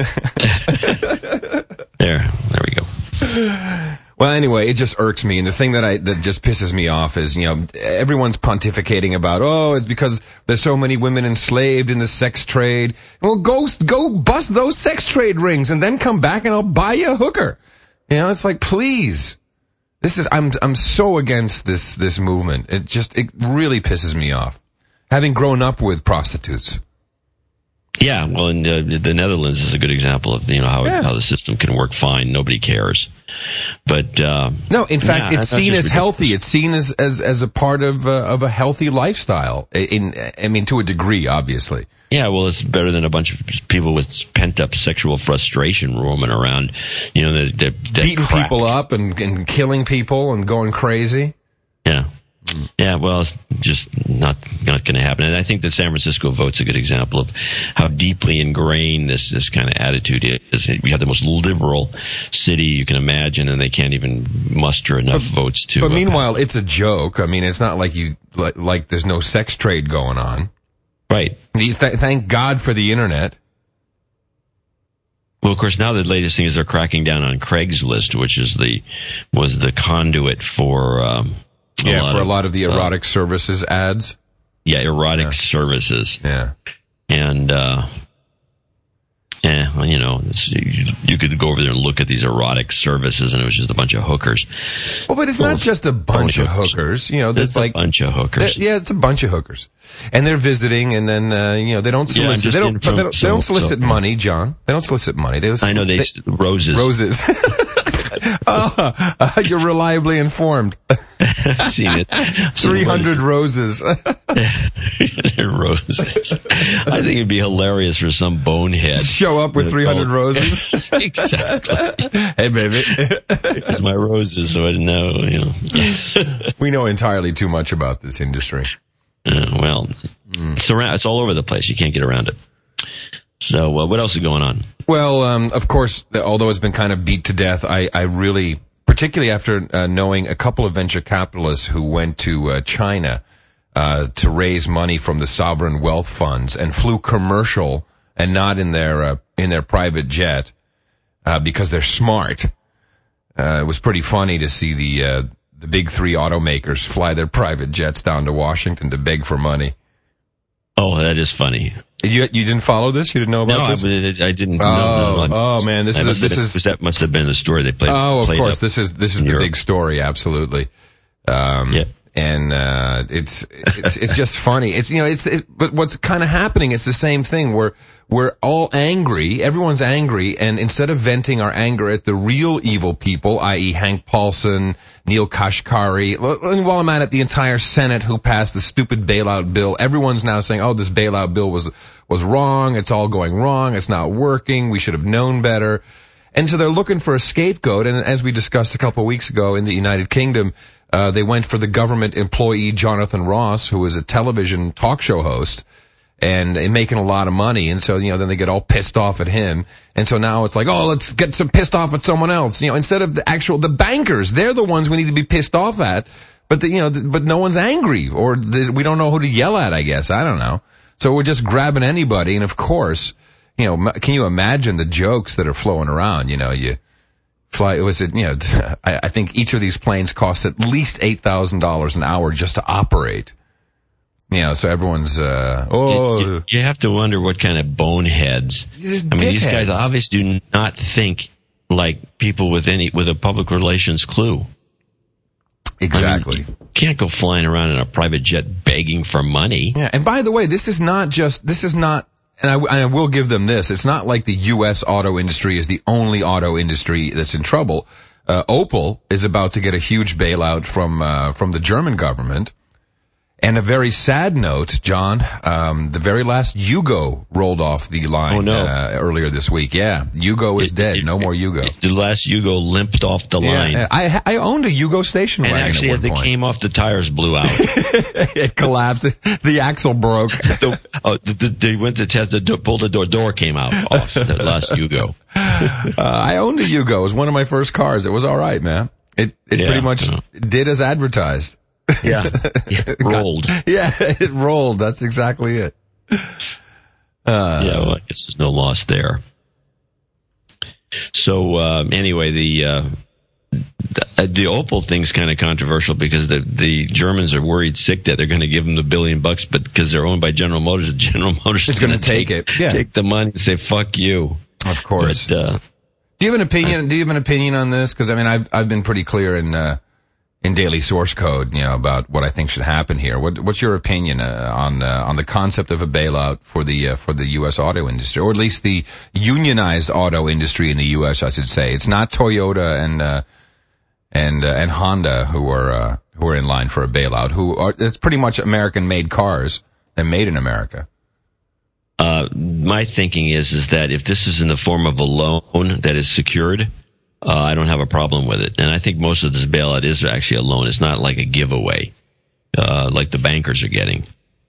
[SPEAKER 2] there, there we go.
[SPEAKER 1] Well, anyway, it just irks me, and the thing that I that just pisses me off is, you know, everyone's pontificating about, oh, it's because there's so many women enslaved in the sex trade. Well, go go bust those sex trade rings, and then come back, and I'll buy you a hooker. You know, it's like, please, this is I'm I'm so against this this movement. It just it really pisses me off, having grown up with prostitutes.
[SPEAKER 2] Yeah, well, and uh, the Netherlands is a good example of you know how
[SPEAKER 1] Yeah.
[SPEAKER 2] how the system can work fine. Nobody cares, but uh,
[SPEAKER 1] No, in fact,
[SPEAKER 2] yeah,
[SPEAKER 1] it's
[SPEAKER 2] that's
[SPEAKER 1] seen
[SPEAKER 2] just
[SPEAKER 1] as healthy.
[SPEAKER 2] ridiculous.
[SPEAKER 1] It's seen as as as a part of uh, of a healthy lifestyle. In, I mean, to a degree, obviously.
[SPEAKER 2] Yeah, well, it's better than a bunch of people with pent up sexual frustration roaming around. You know, that, that, that
[SPEAKER 1] Beating
[SPEAKER 2] crack.
[SPEAKER 1] people up and, and killing people and going crazy.
[SPEAKER 2] Yeah. Yeah, well, it's just not not going to happen. And I think the San Francisco vote's a good example of how deeply ingrained this this kind of attitude is. We have the most liberal city you can imagine, and they can't even muster enough
[SPEAKER 1] but,
[SPEAKER 2] votes to.
[SPEAKER 1] But meanwhile,
[SPEAKER 2] uh,
[SPEAKER 1] it's a joke. I mean, it's not like you like, like there's no sex trade going on.
[SPEAKER 2] Right.
[SPEAKER 1] Th- thank God for the internet.
[SPEAKER 2] Well, of course, now the latest thing is they're cracking down on Craigslist, which is the was the conduit for um, a
[SPEAKER 1] yeah
[SPEAKER 2] lot
[SPEAKER 1] for
[SPEAKER 2] of,
[SPEAKER 1] a lot of the erotic
[SPEAKER 2] uh,
[SPEAKER 1] services ads.
[SPEAKER 2] Yeah, erotic
[SPEAKER 1] yeah.
[SPEAKER 2] services.
[SPEAKER 1] Yeah,
[SPEAKER 2] and uh, yeah, well, you know, it's, you, you could go over there and look at these erotic services, and it was just a bunch of hookers.
[SPEAKER 1] Well, but it's not just a bunch of hookers. You know, there's
[SPEAKER 2] it's
[SPEAKER 1] like
[SPEAKER 2] a bunch of hookers.
[SPEAKER 1] Yeah, it's a bunch of hookers, and they're visiting, and then uh, you know they don't solicit.
[SPEAKER 2] Yeah,
[SPEAKER 1] they don't. But they don't,
[SPEAKER 2] so,
[SPEAKER 1] they don't solicit
[SPEAKER 2] so,
[SPEAKER 1] money, John. They don't solicit money. They.
[SPEAKER 2] I know they, they roses.
[SPEAKER 1] Roses. oh, uh, you're reliably informed.
[SPEAKER 2] I've seen it.
[SPEAKER 1] Three hundred roses.
[SPEAKER 2] Roses. I think it'd be hilarious for some bonehead
[SPEAKER 1] show up with three hundred roses.
[SPEAKER 2] Exactly.
[SPEAKER 1] Hey, baby.
[SPEAKER 2] It's my roses, so I didn't know. You know.
[SPEAKER 1] We know entirely too much about this industry.
[SPEAKER 2] Uh, well, mm. it's around. It's all over the place. You can't get around it. So, uh, what else is going on?
[SPEAKER 1] Well, um, of course, although it's been kind of beat to death, I, I really, particularly after uh, knowing a couple of venture capitalists who went to uh, China uh, to raise money from the sovereign wealth funds and flew commercial and not in their uh, in their private jet uh, because they're smart. Uh, it was pretty funny to see the uh, the big three automakers fly their private jets down to Washington to beg for money.
[SPEAKER 2] Oh, that is funny.
[SPEAKER 1] You you didn't follow this? You didn't know about
[SPEAKER 2] no,
[SPEAKER 1] this?
[SPEAKER 2] I, I didn't.
[SPEAKER 1] Oh,
[SPEAKER 2] no, no,
[SPEAKER 1] oh man, this is this
[SPEAKER 2] been,
[SPEAKER 1] is
[SPEAKER 2] that must have been the story they played.
[SPEAKER 1] Oh, of
[SPEAKER 2] played
[SPEAKER 1] course, this is this is the
[SPEAKER 2] Europe.
[SPEAKER 1] big story. Absolutely. Um,
[SPEAKER 2] yeah.
[SPEAKER 1] And uh, it's it's it's just funny. It's you know it's it, but what's kind of happening? It's the same thing. We're we're all angry. Everyone's angry, and instead of venting our anger at the real evil people, that is, Hank Paulson, Neil Kashkari, and while I'm at it, the entire Senate who passed the stupid bailout bill, everyone's now saying, "Oh, this bailout bill was was wrong. It's all going wrong. It's not working. We should have known better." And so they're looking for a scapegoat. And as we discussed a couple of weeks ago in the United Kingdom, uh, they went for the government employee Jonathan Ross, who is a television talk show host and, and making a lot of money. And so, you know, then they get all pissed off at him. And so now it's like, oh, let's get some pissed off at someone else. You know, instead of the actual, the bankers, they're the ones we need to be pissed off at. But the, you know, the, but no one's angry, or the, we don't know who to yell at, I guess. I don't know. So we're just grabbing anybody. And of course, you know, can you imagine the jokes that are flowing around? You know, you fly, was it, you know, I, I think each of these planes costs at least eight thousand dollars an hour just to operate. You know, so everyone's, uh, oh.
[SPEAKER 2] You, you have to wonder what kind of boneheads. I mean,
[SPEAKER 1] dickheads.
[SPEAKER 2] These guys obviously do not think like people with any, with a public relations clue.
[SPEAKER 1] Exactly.
[SPEAKER 2] I mean, you can't go flying around in a private jet begging for money.
[SPEAKER 1] Yeah. And by the way, this is not just, this is not, and I, and I will give them this. It's not like the U S auto industry is the only auto industry that's in trouble. Uh, Opel is about to get a huge bailout from, uh, from the German government. And a very sad note, John, um, the very last Yugo rolled off the line,
[SPEAKER 2] oh, no.
[SPEAKER 1] uh, earlier this week. Yeah. Yugo is
[SPEAKER 2] it,
[SPEAKER 1] dead.
[SPEAKER 2] It,
[SPEAKER 1] no more Yugo.
[SPEAKER 2] It, the last Yugo limped off the line.
[SPEAKER 1] Yeah, I, I owned a Yugo station
[SPEAKER 2] and
[SPEAKER 1] wagon
[SPEAKER 2] actually,
[SPEAKER 1] at one
[SPEAKER 2] as it
[SPEAKER 1] point.
[SPEAKER 2] came off, the tires blew out.
[SPEAKER 1] It collapsed. The axle broke.
[SPEAKER 2] the, oh, the, the, they went to test the door, pulled the door, door came out off the last Yugo.
[SPEAKER 1] uh, I owned a Yugo. It was one of my first cars. It was all right, man. It, it
[SPEAKER 2] yeah,
[SPEAKER 1] pretty much
[SPEAKER 2] uh,
[SPEAKER 1] did as advertised.
[SPEAKER 2] Yeah. yeah. Rolled.
[SPEAKER 1] Yeah, it rolled. That's exactly it. Uh,
[SPEAKER 2] yeah, well, I guess there's no loss there. So, um, anyway, the, uh, the, the Opel thing's kind of controversial because the, the Germans are worried sick that they're going to give them the billion bucks, but because they're owned by General Motors, General Motors is
[SPEAKER 1] going to
[SPEAKER 2] take,
[SPEAKER 1] take it. Yeah.
[SPEAKER 2] Take the money and say, fuck you.
[SPEAKER 1] Of course.
[SPEAKER 2] But, uh,
[SPEAKER 1] do you have an opinion? Do you have an opinion on this? Because I mean, I've I've been pretty clear in uh, in Daily Source Code, you know, about what I think should happen here. What what's your opinion uh, on uh, on the concept of a bailout for the uh, for the U S auto industry, or at least the unionized auto industry in the U S? I should say it's not Toyota and uh, and uh, and Honda who are uh, who are in line for a bailout. Who are it's pretty much American-made cars. They're made in America.
[SPEAKER 2] Uh, my thinking is, is that if this is in the form of a loan that is secured, uh, I don't have a problem with it. And I think most of this bailout is actually a loan. It's not like a giveaway. uh, like the bankers are getting.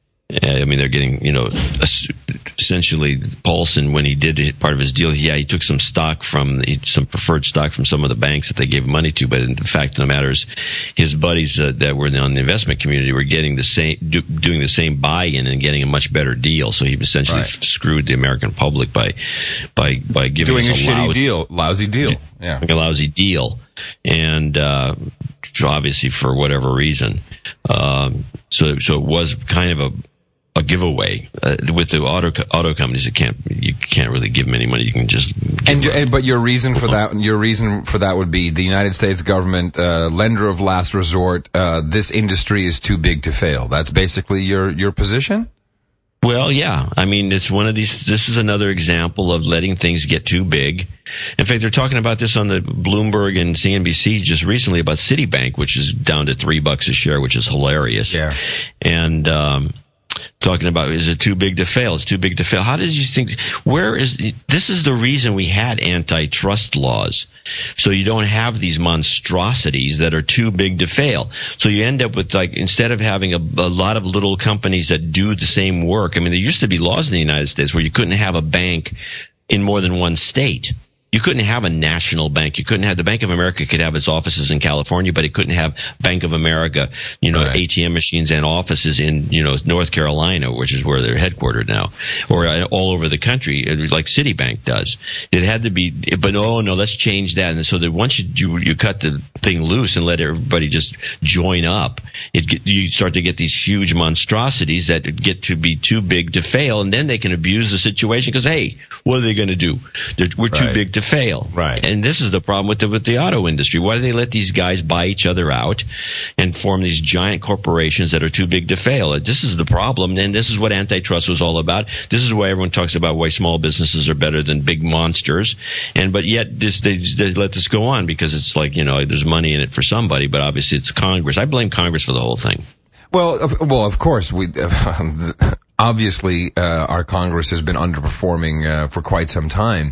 [SPEAKER 2] I mean, they're getting, you know, essentially Paulson, when he did part of his deal, yeah, he took some stock from, some preferred stock from some of the banks that they gave money to, but the fact of the matter is his buddies uh, that were on the investment community were getting the same, do, doing the same buy-in and getting a much better deal. So he essentially right. screwed the American public by, by, by giving
[SPEAKER 1] doing
[SPEAKER 2] us
[SPEAKER 1] a,
[SPEAKER 2] a
[SPEAKER 1] shitty
[SPEAKER 2] lousy
[SPEAKER 1] deal, lousy deal. Yeah.
[SPEAKER 2] A lousy deal. And, uh, obviously for whatever reason. Um, so, so it was kind of a, a giveaway uh, with the auto auto companies. It can't you can't really give them any money. You can just
[SPEAKER 1] and, and but your reason for that your reason for that would be the United States government, uh, lender of last resort. Uh, this industry is too big to fail. That's basically your your position.
[SPEAKER 2] Well, yeah. I mean, it's one of these. This is another example of letting things get too big. In fact, they're talking about this on the Bloomberg and C N B C just recently about Citibank, which is down to three bucks a share, which is hilarious.
[SPEAKER 1] Yeah,
[SPEAKER 2] and. um Talking about, is it too big to fail? It's too big to fail. How did you think, where is, this is the reason we had antitrust laws. So you don't have these monstrosities that are too big to fail. So you end up with, like, instead of having a, a lot of little companies that do the same work. I mean, there used to be laws in the United States where you couldn't have a bank in more than one state. You couldn't have a national bank. You couldn't have, the Bank of America could have its offices in California, but it couldn't have Bank of America, you know, right. A T M machines and offices in, you know, North Carolina, which is where they're headquartered now, or all over the country, like Citibank does. It had to be, but no, no, let's change that. And so that once you, you, you cut the thing loose and let everybody just join up, it, you start to get these huge monstrosities that get to be too big to fail. And then they can abuse the situation because, hey, what are they going to do? They're, we're right. too big to fail.
[SPEAKER 1] Right.
[SPEAKER 2] And this is the problem with the, with the auto industry. Why do they let these guys buy each other out and form these giant corporations that are too big to fail? This is the problem. And this is what antitrust was all about. This is why everyone talks about why small businesses are better than big monsters. And, but yet this, they, they let this go on because it's like, you know, there's money in it for somebody, but obviously it's Congress. I blame Congress for the whole thing.
[SPEAKER 1] Well, of, well, of course, we, uh, obviously, uh, our Congress has been underperforming, uh, for quite some time.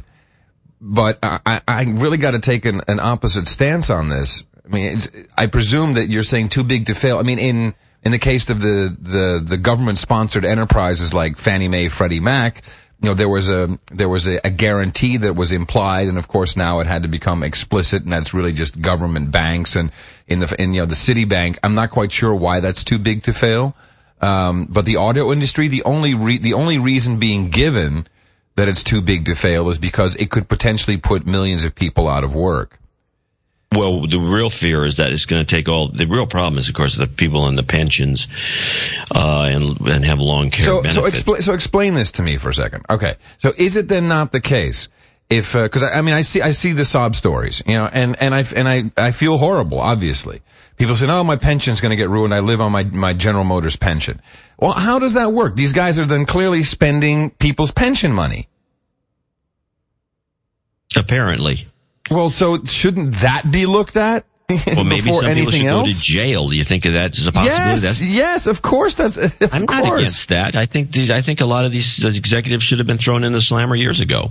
[SPEAKER 1] But I, I really got to take an, an opposite stance on this. I mean, it's, I presume that you're saying too big to fail. I mean, in, in the case of the, the, the government-sponsored enterprises like Fannie Mae, Freddie Mac, you know, there was a, there was a, a guarantee that was implied, and of course now it had to become explicit, and that's really just government banks. And in the, in, you know, the Citibank, I'm not quite sure why that's too big to fail. Um, but the auto industry, the only re, the only reason being given that it's too big to fail is because it could potentially put millions of people out of work.
[SPEAKER 2] Well, the real fear is that it's going to take all, the real problem is, of course, the people in the pensions, uh, and, and have long care
[SPEAKER 1] so,
[SPEAKER 2] benefits.
[SPEAKER 1] So, expl- so explain this to me for a second. Okay. So is it then not the case if, uh, cause I, I mean, I see, I see the sob stories, you know, and, and I, and I, I feel horrible, obviously. People say, oh, my pension's going to get ruined. I live on my, my General Motors pension. Well, how does that work? These guys are then clearly spending people's pension money.
[SPEAKER 2] Apparently.
[SPEAKER 1] Well, so shouldn't that be looked at?
[SPEAKER 2] Well, maybe
[SPEAKER 1] before
[SPEAKER 2] some
[SPEAKER 1] anything
[SPEAKER 2] people should
[SPEAKER 1] else?
[SPEAKER 2] go to jail. Do you think of that as a possibility?
[SPEAKER 1] Yes,
[SPEAKER 2] That's,
[SPEAKER 1] yes, of course. That's of
[SPEAKER 2] I'm
[SPEAKER 1] course.
[SPEAKER 2] not against that. I think these, I think a lot of these executives should have been thrown in the slammer years ago.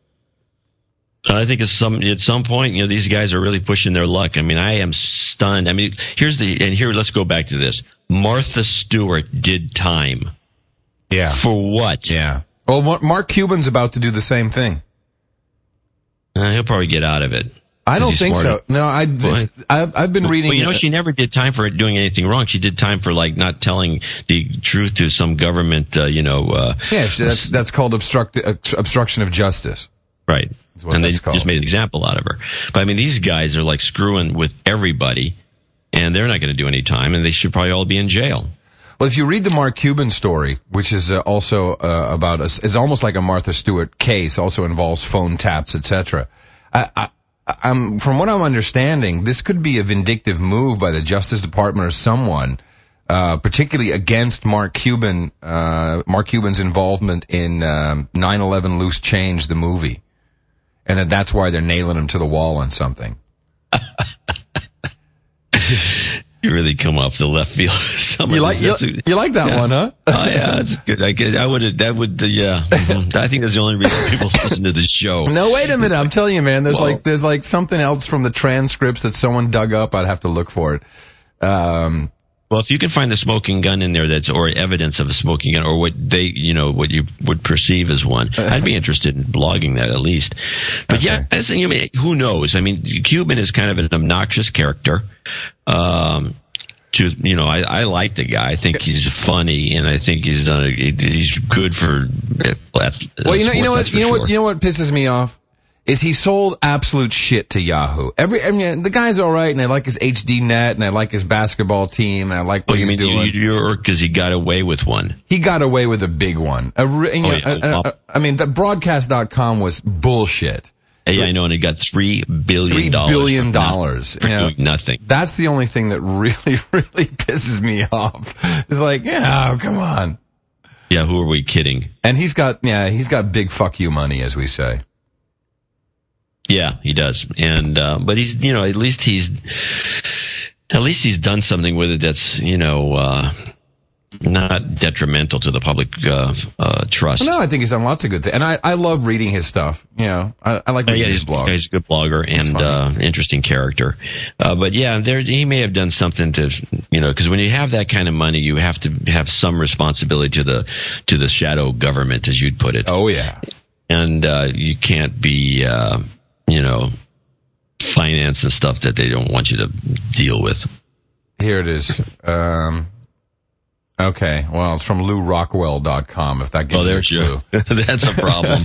[SPEAKER 2] I think at some at some point, you know, these guys are really pushing their luck. I mean, I am stunned. I mean, here's the and here let's go back to this. Martha Stewart did time.
[SPEAKER 1] Yeah.
[SPEAKER 2] For what?
[SPEAKER 1] Yeah. Well, Mark Cuban's about to do the same thing.
[SPEAKER 2] Uh, he'll probably get out of it.
[SPEAKER 1] I don't think so. No, I this, I've I've been reading.
[SPEAKER 2] Well, you know, she never did time for doing anything wrong. She did time for like not telling the truth to some government. Uh, you know. Uh,
[SPEAKER 1] yeah, that's that's called obstruct obstruction of justice.
[SPEAKER 2] Right. And they called. Just made an example out of her. But I mean, these guys are like screwing with everybody, and they're not going to do any time, and they should probably all be in jail.
[SPEAKER 1] Well, if you read the Mark Cuban story, which is uh, also uh, about us, is almost like a Martha Stewart case, also involves phone taps, et cetera. I, I, I'm, from what I'm understanding, this could be a vindictive move by the Justice Department or someone, uh, particularly against Mark Cuban, uh, Mark Cuban's involvement in um, nine eleven Loose Change, the movie, and that that's why they're nailing him to the wall on something.
[SPEAKER 2] You really come off the left field.
[SPEAKER 1] You like you, a, you like that
[SPEAKER 2] yeah.
[SPEAKER 1] one, huh?
[SPEAKER 2] Oh yeah, that's good. I could, I would that would uh, yeah. Mm-hmm. I think that's the only reason people listen to the show.
[SPEAKER 1] No, wait a minute. I'm telling you, man. There's well, like there's like something else from the transcripts that someone dug up. I'd have to look for it. Um,
[SPEAKER 2] Well, if you can find the smoking gun in there, that's or evidence of a smoking gun, or what they, you know, what you would perceive as one, I'd be interested in blogging that at least. But okay. yeah, as, I mean, who knows? I mean, Cuban is kind of an obnoxious character. Um, to you know, I, I like the guy. I think he's funny, and I think he's done. A, he's good for.
[SPEAKER 3] Well, you know, you know what, you know
[SPEAKER 2] sure.
[SPEAKER 3] what, you know what pisses me off. Is he sold absolute shit to Yahoo. Every, I mean, the guy's all right, and I like his H D net, and I like his basketball team, and I like what
[SPEAKER 2] oh, you
[SPEAKER 3] he's
[SPEAKER 2] mean
[SPEAKER 3] doing.
[SPEAKER 2] You, or because he got away with one.
[SPEAKER 3] He got away with a big one. A, you know, oh, yeah. a, a, a, I mean, the broadcast dot com was bullshit.
[SPEAKER 2] Yeah, I know, and he got three billion dollars.
[SPEAKER 3] Three billion dollars.
[SPEAKER 2] For
[SPEAKER 3] you know,
[SPEAKER 2] doing nothing.
[SPEAKER 3] That's the only thing that really, really pisses me off. It's like, yeah, oh, come on.
[SPEAKER 2] Yeah, who are we kidding?
[SPEAKER 3] And he's got, yeah, he's got big fuck you money, as we say.
[SPEAKER 2] Yeah, he does. And, uh, but he's, you know, at least he's, at least he's done something with it that's, you know, uh, not detrimental to the public, uh, uh, trust.
[SPEAKER 3] No, I think he's done lots of good things. And I, I love reading his stuff. You know, I, I like reading
[SPEAKER 2] uh, yeah,
[SPEAKER 3] his blog.
[SPEAKER 2] He's a good blogger and, uh, interesting character. Uh, but yeah, there, he may have done something to, you know, cause when you have that kind of money, you have to have some responsibility to the, to the shadow government, as you'd put it.
[SPEAKER 3] Oh, yeah.
[SPEAKER 2] And, uh, you can't be, uh, you know, finance and stuff that they don't want you to deal with. Here
[SPEAKER 3] it is. Um, okay. Well, it's from Lou Rockwell dot com, if that gives
[SPEAKER 2] oh, there's
[SPEAKER 3] you a clue.
[SPEAKER 2] You. That's a problem.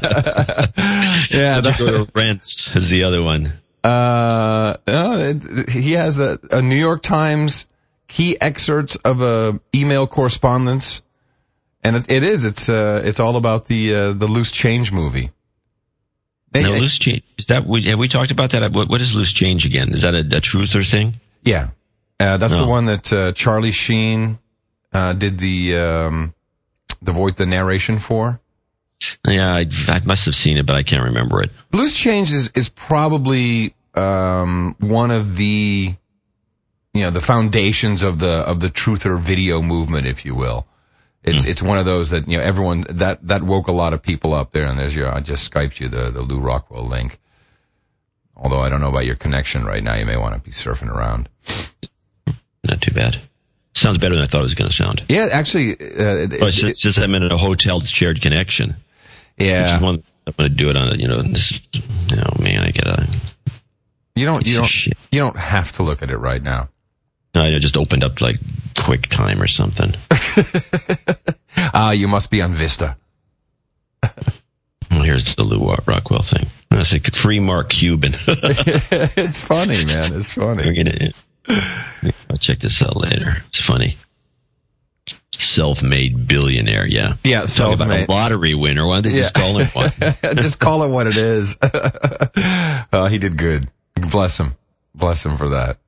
[SPEAKER 3] yeah.
[SPEAKER 2] The, Rents is the other one.
[SPEAKER 3] Uh, uh he has a, a New York Times key excerpts of a email correspondence. And it, it is, it's, uh, it's all about the, uh, the Loose Change movie.
[SPEAKER 2] Hey, now, loose change, is that, have we talked about that? What, what is loose change again? Is that a, a truther thing?
[SPEAKER 3] Yeah. Uh, that's
[SPEAKER 2] no.
[SPEAKER 3] the one that, uh, Charlie Sheen, uh, did the, um, the voice, the narration for.
[SPEAKER 2] Yeah, I, I must have seen it, but I can't remember it.
[SPEAKER 3] Loose change is, is probably, um, one of the, you know, the foundations of the, of the truther video movement, if you will. It's, it's one of those that, you know, everyone, that, that woke a lot of people up there. And there's your, I just Skyped you the, the Lou Rockwell link. Although I don't know about your connection right now. You may want to be surfing around.
[SPEAKER 2] Not too bad. Sounds better than I thought it was going to sound.
[SPEAKER 3] Yeah, actually, uh,
[SPEAKER 2] well, it's, it's just I'm in a hotel shared connection.
[SPEAKER 3] Yeah.
[SPEAKER 2] One, I'm going to do it on a, you know, this, oh man, I gotta.
[SPEAKER 3] You don't, you don't, you don't have to look at it right now.
[SPEAKER 2] No, I just opened up like QuickTime or something.
[SPEAKER 3] Ah, uh, you must be on Vista.
[SPEAKER 2] Well, here's the Lou Rockwell thing. I say free Mark Cuban.
[SPEAKER 3] It's funny, man. It's funny.
[SPEAKER 2] I'll check this out later. It's funny. Self-made billionaire, yeah.
[SPEAKER 3] Yeah, self-made.
[SPEAKER 2] Talk about a lottery winner. Why don't they
[SPEAKER 3] yeah.
[SPEAKER 2] just call him one?
[SPEAKER 3] Just call it what it is. Oh, he did good. Bless him. Bless him for that.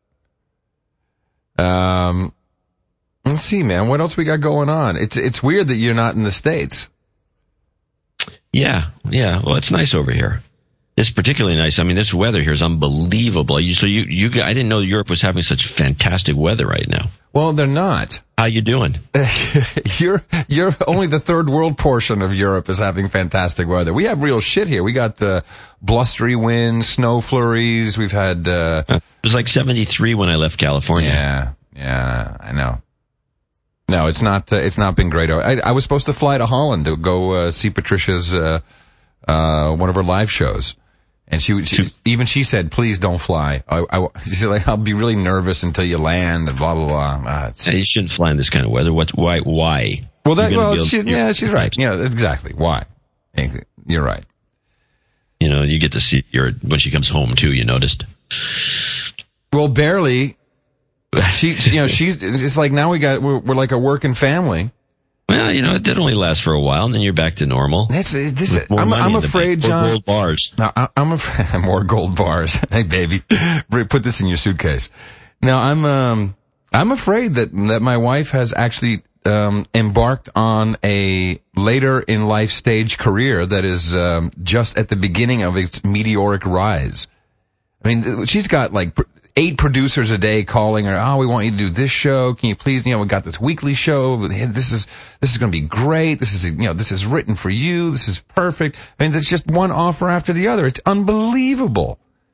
[SPEAKER 3] Um, let's see, man. What else we got going on? It's it's weird that you're not in the States.
[SPEAKER 2] Yeah, yeah. Well, it's nice over here. It's particularly nice. I mean, this weather here is unbelievable. You, so you, you, I didn't know Europe was having such fantastic weather right now.
[SPEAKER 3] Well, they're not.
[SPEAKER 2] How you doing?
[SPEAKER 3] you're, you're only the third world portion of Europe is having fantastic weather. We have real shit here. We got, uh, blustery winds, snow flurries. We've had, uh,
[SPEAKER 2] it was like seventy-three when I left California.
[SPEAKER 3] Yeah. Yeah. I know. No, it's not, uh, it's not been great. I, I was supposed to fly to Holland to go, uh, see Patricia's, uh, uh, one of her live shows. And she, she even she said, please don't fly. I, I, she's like, I'll be really nervous until you land and blah, blah, blah. Uh,
[SPEAKER 2] yeah, you shouldn't fly in this kind of weather. What, why, why?
[SPEAKER 3] Well, that, well, she's, yeah, she's right. Yeah, exactly. Why? You're right.
[SPEAKER 2] You know, you get to see your, when she comes home too, you noticed?
[SPEAKER 3] Well, barely. She, you know, she's, it's like now we got, we're, we're like a working family.
[SPEAKER 2] Well, you know, it did only last for a while, and then you're back to normal.
[SPEAKER 3] That's this. I'm, I'm afraid, John.
[SPEAKER 2] More gold bars.
[SPEAKER 3] No, I, I'm afraid more gold bars. Hey, baby, put this in your suitcase. Now, I'm um, I'm afraid that that my wife has actually um embarked on a later in life stage career that is um just at the beginning of its meteoric rise. I mean, she's got like eight producers a day calling her, oh, we want you to do this show. Can you please, you know, we got this weekly show. This is, this is going to be great. This is, you know, this is written for you. This is perfect. I mean, it's just one offer after the other. It's unbelievable.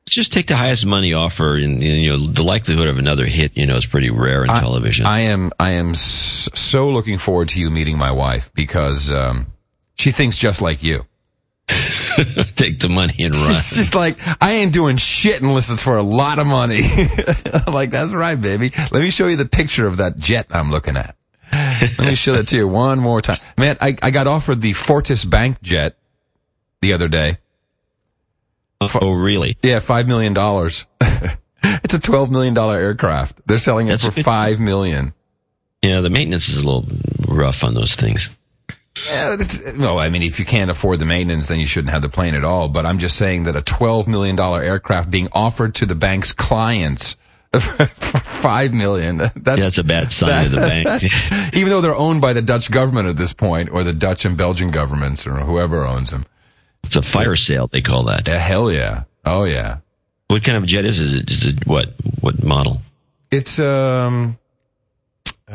[SPEAKER 2] Just take the highest money offer, and you know the likelihood of another hit, you know, is pretty rare in
[SPEAKER 3] I,
[SPEAKER 2] television.
[SPEAKER 3] I am, I am so looking forward to you meeting my wife because um, she thinks just like you.
[SPEAKER 2] Take the money and run.
[SPEAKER 3] She's just like, I ain't doing shit unless it's for a lot of money. I'm like, that's right, baby. Let me show you the picture of that jet I'm looking at. Let me show that to you one more time. Man, I, I got offered the Fortis Bank jet the other day.
[SPEAKER 2] Oh, really?
[SPEAKER 3] Yeah, five million dollars. It's a twelve million dollars aircraft. They're selling it
[SPEAKER 2] That's
[SPEAKER 3] for five million dollars.
[SPEAKER 2] Yeah, the maintenance is a little rough on those things.
[SPEAKER 3] Yeah, that's, well, I mean, if you can't afford the maintenance, then you shouldn't have the plane at all. But I'm just saying that a twelve million dollars aircraft being offered to the bank's clients for five million dollars, that's,
[SPEAKER 2] yeah, that's a bad sign
[SPEAKER 3] that,
[SPEAKER 2] of the bank.
[SPEAKER 3] Even though they're owned by the Dutch government at this point, or the Dutch and Belgian governments, or whoever owns them.
[SPEAKER 2] It's a fire sale, they call that.
[SPEAKER 3] Yeah, hell yeah. Oh, yeah.
[SPEAKER 2] What kind of jet is it? Is it what? What model?
[SPEAKER 3] It's, um, uh,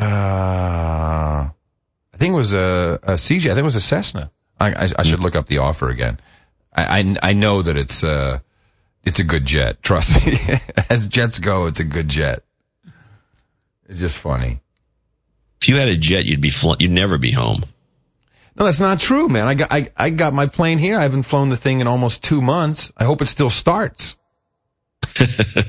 [SPEAKER 3] I think it was a, a C J. I think it was a Cessna. I, I, I should look up the offer again. I, I, I know that it's, uh, it's a good jet. Trust me. As jets go, it's a good jet. It's just funny.
[SPEAKER 2] If you had a jet, you'd be fl- you'd never be home.
[SPEAKER 3] No, that's not true, man. I got, I, I got my plane here. I haven't flown the thing in almost two months. I hope it still starts. you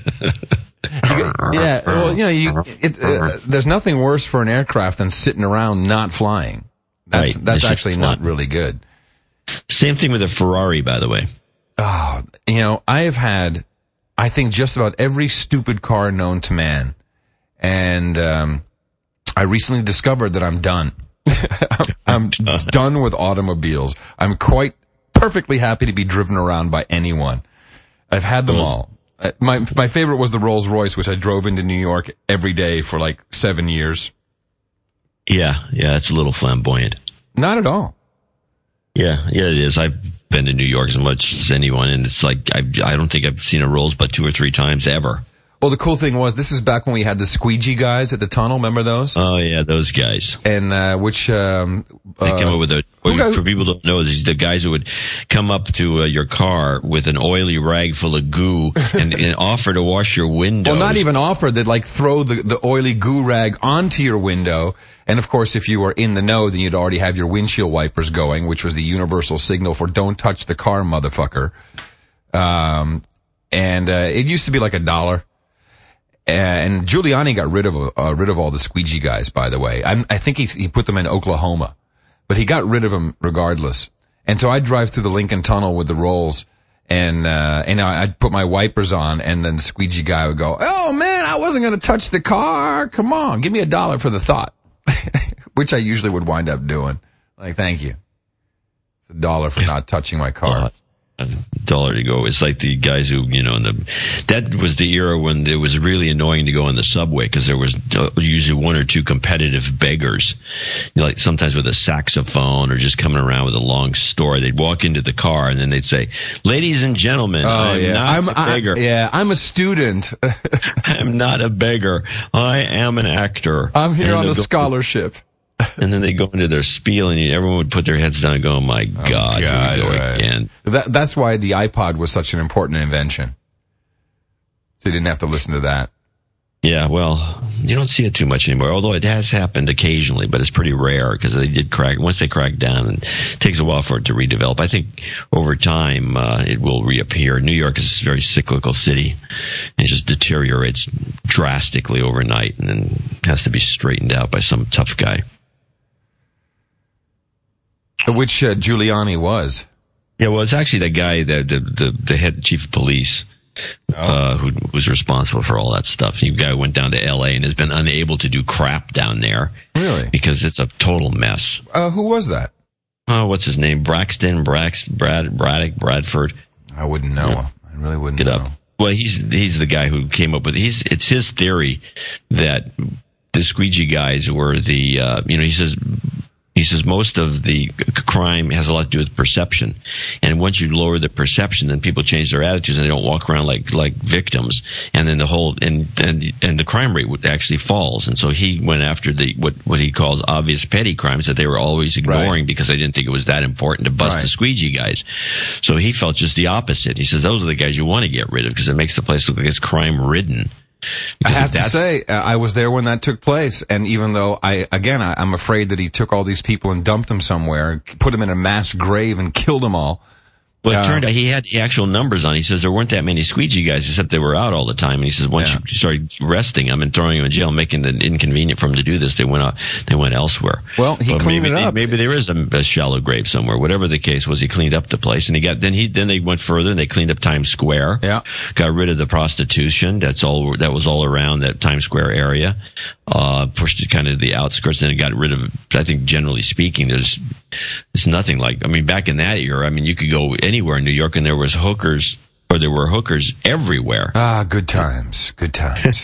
[SPEAKER 3] get, yeah, well, you know, you, it, uh, there's nothing worse for an aircraft than sitting around not flying. That's,
[SPEAKER 2] Right.
[SPEAKER 3] that's
[SPEAKER 2] It's
[SPEAKER 3] actually
[SPEAKER 2] just
[SPEAKER 3] not
[SPEAKER 2] fun.
[SPEAKER 3] really good.
[SPEAKER 2] Same thing with a Ferrari, by the way.
[SPEAKER 3] Oh, you know, I have had, I think, just about every stupid car known to man. And, um, I recently discovered that I'm done. I'm done with automobiles. I'm quite perfectly happy to be driven around by anyone. I've had them all. Uh, My, my favorite was the Rolls Royce, which I drove into New York every day for like seven years.
[SPEAKER 2] Yeah, yeah, it's a little flamboyant.
[SPEAKER 3] Not at all.
[SPEAKER 2] Yeah, yeah, it is. I've been to New York as much as anyone, and it's like I, I don't think I've seen a Rolls but two or three times ever.
[SPEAKER 3] Well, the cool thing was, this is back when we had the squeegee guys at the tunnel. Remember those?
[SPEAKER 2] Oh yeah, those guys.
[SPEAKER 3] And, uh, which, um,
[SPEAKER 2] They
[SPEAKER 3] uh,
[SPEAKER 2] come up with a,
[SPEAKER 3] who got-
[SPEAKER 2] for people who don't know, these the guys who would come up to uh, your car with an oily rag full of goo and, and offer to wash your windows.
[SPEAKER 3] well, not even offer. They'd like throw the, the oily goo rag onto your window. And of course, if you were in the know, then you'd already have your windshield wipers going, which was the universal signal for don't touch the car, motherfucker. Um, and, uh, it used to be like a dollar. And Giuliani got rid of, uh, rid of all the squeegee guys, by the way. I'm, I think he, he put them in Oklahoma, but he got rid of them regardless. And so I'd drive through the Lincoln Tunnel with the Rolls, and, uh, and I'd put my wipers on, and then the squeegee guy would go, "Oh man, I wasn't going to touch the car. Come on, give me a dollar for the thought," which I usually would wind up doing. Like, thank you. It's a dollar for not touching my car.
[SPEAKER 2] a dollar to go. It's like the guys who, you know, in the, that was the era when it was really annoying to go on the subway because there was usually one or two competitive beggars, you know, like sometimes with a saxophone or just coming around with a long story. They'd walk into the car and then they'd say, "Ladies and gentlemen,
[SPEAKER 3] Oh
[SPEAKER 2] I'm
[SPEAKER 3] yeah,
[SPEAKER 2] not
[SPEAKER 3] I'm
[SPEAKER 2] a beggar.
[SPEAKER 3] I, yeah, I'm a student.
[SPEAKER 2] I'm not a beggar. I am an actor.
[SPEAKER 3] I'm here
[SPEAKER 2] And
[SPEAKER 3] on
[SPEAKER 2] they'll
[SPEAKER 3] a
[SPEAKER 2] go-
[SPEAKER 3] scholarship."
[SPEAKER 2] And then they go into their spiel, and everyone would put their heads down and go, "Oh my God,
[SPEAKER 3] God,
[SPEAKER 2] here we go
[SPEAKER 3] right.
[SPEAKER 2] again."
[SPEAKER 3] That, that's why the iPod was such an important invention. So you didn't have to listen to that.
[SPEAKER 2] Yeah, well, you don't see it too much anymore, although it has happened occasionally, but it's pretty rare because they did crack, once they crack down, and it takes a while for it to redevelop. I think over time, uh, it will reappear. New York is a very cyclical city. It just deteriorates drastically overnight and then has to be straightened out by some tough guy.
[SPEAKER 3] Which uh, Giuliani was.
[SPEAKER 2] Yeah, well, it's actually the guy, the, the, the, the head chief of police. Uh, who was responsible for all that stuff. The guy went down to L A and has been unable to do crap down there.
[SPEAKER 3] Really?
[SPEAKER 2] Because it's a total mess.
[SPEAKER 3] Uh, who was that?
[SPEAKER 2] Oh, what's his name? Braxton, Brax, Brad, Braddock, Bradford.
[SPEAKER 3] I wouldn't know.
[SPEAKER 2] Yeah.
[SPEAKER 3] I really wouldn't
[SPEAKER 2] Get
[SPEAKER 3] know.
[SPEAKER 2] up. Well, he's he's the guy who came up with. He's it's his theory that the squeegee guys were the. Uh, you know, he says He says most of the crime has a lot to do with perception, and once you lower the perception, then people change their attitudes and they don't walk around like like victims, and then the whole and and and the crime rate actually falls. And so he went after the what what he calls obvious petty crimes that they were always ignoring right. because they didn't think it was that important to bust right. the squeegee guys. So he felt just the opposite. He says those are the guys you want to get rid of because it makes the place look like it's crime ridden.
[SPEAKER 3] Because I have to say, uh, I was there when that took place, and even though I, again, I, I'm afraid that he took all these people and dumped them somewhere, put them in a mass grave and killed them all.
[SPEAKER 2] Well, it
[SPEAKER 3] uh,
[SPEAKER 2] turned out he had the actual numbers on. He says there weren't that many squeegee guys, except they were out all the time. And he says once yeah. you started arresting them and throwing them in jail, making it inconvenient for them to do this, they went out, they went elsewhere.
[SPEAKER 3] Well, he
[SPEAKER 2] but
[SPEAKER 3] cleaned
[SPEAKER 2] maybe,
[SPEAKER 3] it up.
[SPEAKER 2] Maybe there is a, a shallow grave somewhere. Whatever the case was, he cleaned up the place, and he got then he then they went further and they cleaned up Times Square.
[SPEAKER 3] Yeah,
[SPEAKER 2] got rid of the prostitution. That's all that was all around that Times Square area. Uh, pushed it kind of the outskirts, and it got rid of. I think generally speaking, there's it's nothing like. I mean, back in that era, I mean, you could go anywhere in New York and there was hookers, or there were hookers everywhere.
[SPEAKER 3] Ah, good times, good times.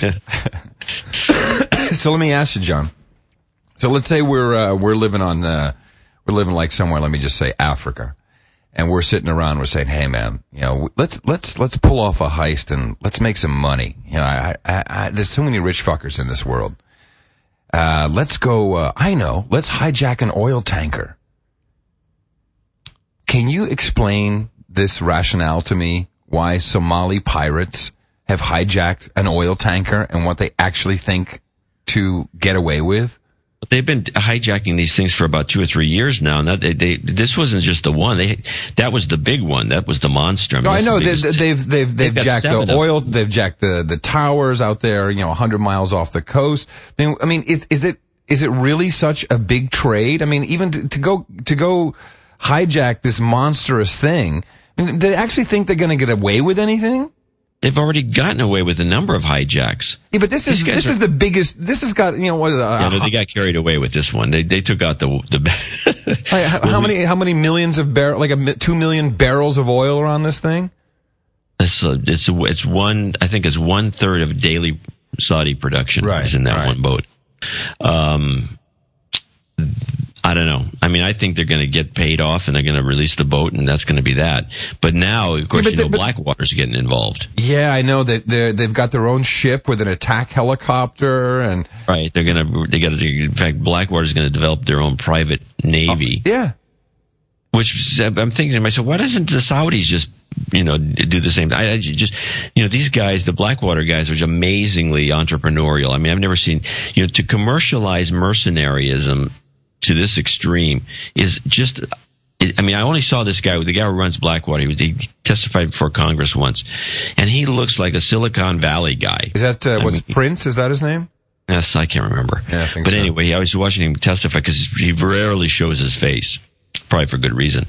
[SPEAKER 3] So let me ask you, John. So let's say we're uh, we're living on uh, we're living like somewhere. Let me just say Africa, and we're sitting around. We're saying, "Hey, man, you know, let's let's let's pull off a heist and let's make some money." You know, I, I, I, there's so many rich fuckers in this world. Uh, let's go. Uh, I know. Let's hijack an oil tanker. Can you explain this rationale to me, why Somali pirates have hijacked an oil tanker and what they actually think to get away with?
[SPEAKER 2] They've been hijacking these things for about two or three years now. Now they, they, this wasn't just the one. They, that was the big one. That was the monster. I, mean,
[SPEAKER 3] no, I know
[SPEAKER 2] the
[SPEAKER 3] they've, they've, they've, they've jacked the oil. They've jacked the, the towers out there, you know, a hundred miles off the coast. I mean, I mean, is, is it, is it really such a big trade? I mean, even to, to go, to go hijack this monstrous thing, I mean, they actually think they're going to get away with anything?
[SPEAKER 2] They've already gotten away with a number of hijacks.
[SPEAKER 3] Yeah, but this is this are, is the biggest. This has got, you know what? Uh,
[SPEAKER 2] yeah, no, they got carried away with this one. They they took out the the.
[SPEAKER 3] Like, how, how many how many millions of barrels? Like a two million barrels of oil are on this thing.
[SPEAKER 2] It's a, it's a, it's one. I think it's one third of daily Saudi production
[SPEAKER 3] right,
[SPEAKER 2] is in that
[SPEAKER 3] right.
[SPEAKER 2] one boat. Um, I don't know. I mean, I think they're going to get paid off and they're going to release the boat, and that's going to be that. But now, of course, yeah, you know, the, Blackwater's getting involved.
[SPEAKER 3] Yeah, I know that they they've got their own ship with an attack helicopter, and
[SPEAKER 2] right. They're going to. They got. In fact, Blackwater's going to develop their own private navy.
[SPEAKER 3] Oh, yeah.
[SPEAKER 2] Which I'm thinking to myself, why doesn't the Saudis just, you know, do the same? I, I just, you know, these guys, the Blackwater guys, are amazingly entrepreneurial. I mean, I've never seen, you know, to commercialize mercenaryism to this extreme is just, I mean, I only saw this guy, the guy who runs Blackwater. He, he testified before Congress once, and he looks like a Silicon Valley guy.
[SPEAKER 3] Is that, uh, was Prince? Is that his name?
[SPEAKER 2] Yes, I can't remember.
[SPEAKER 3] Yeah, I think
[SPEAKER 2] but
[SPEAKER 3] so.
[SPEAKER 2] anyway, I was watching him testify because he rarely shows his face. Probably for good reason.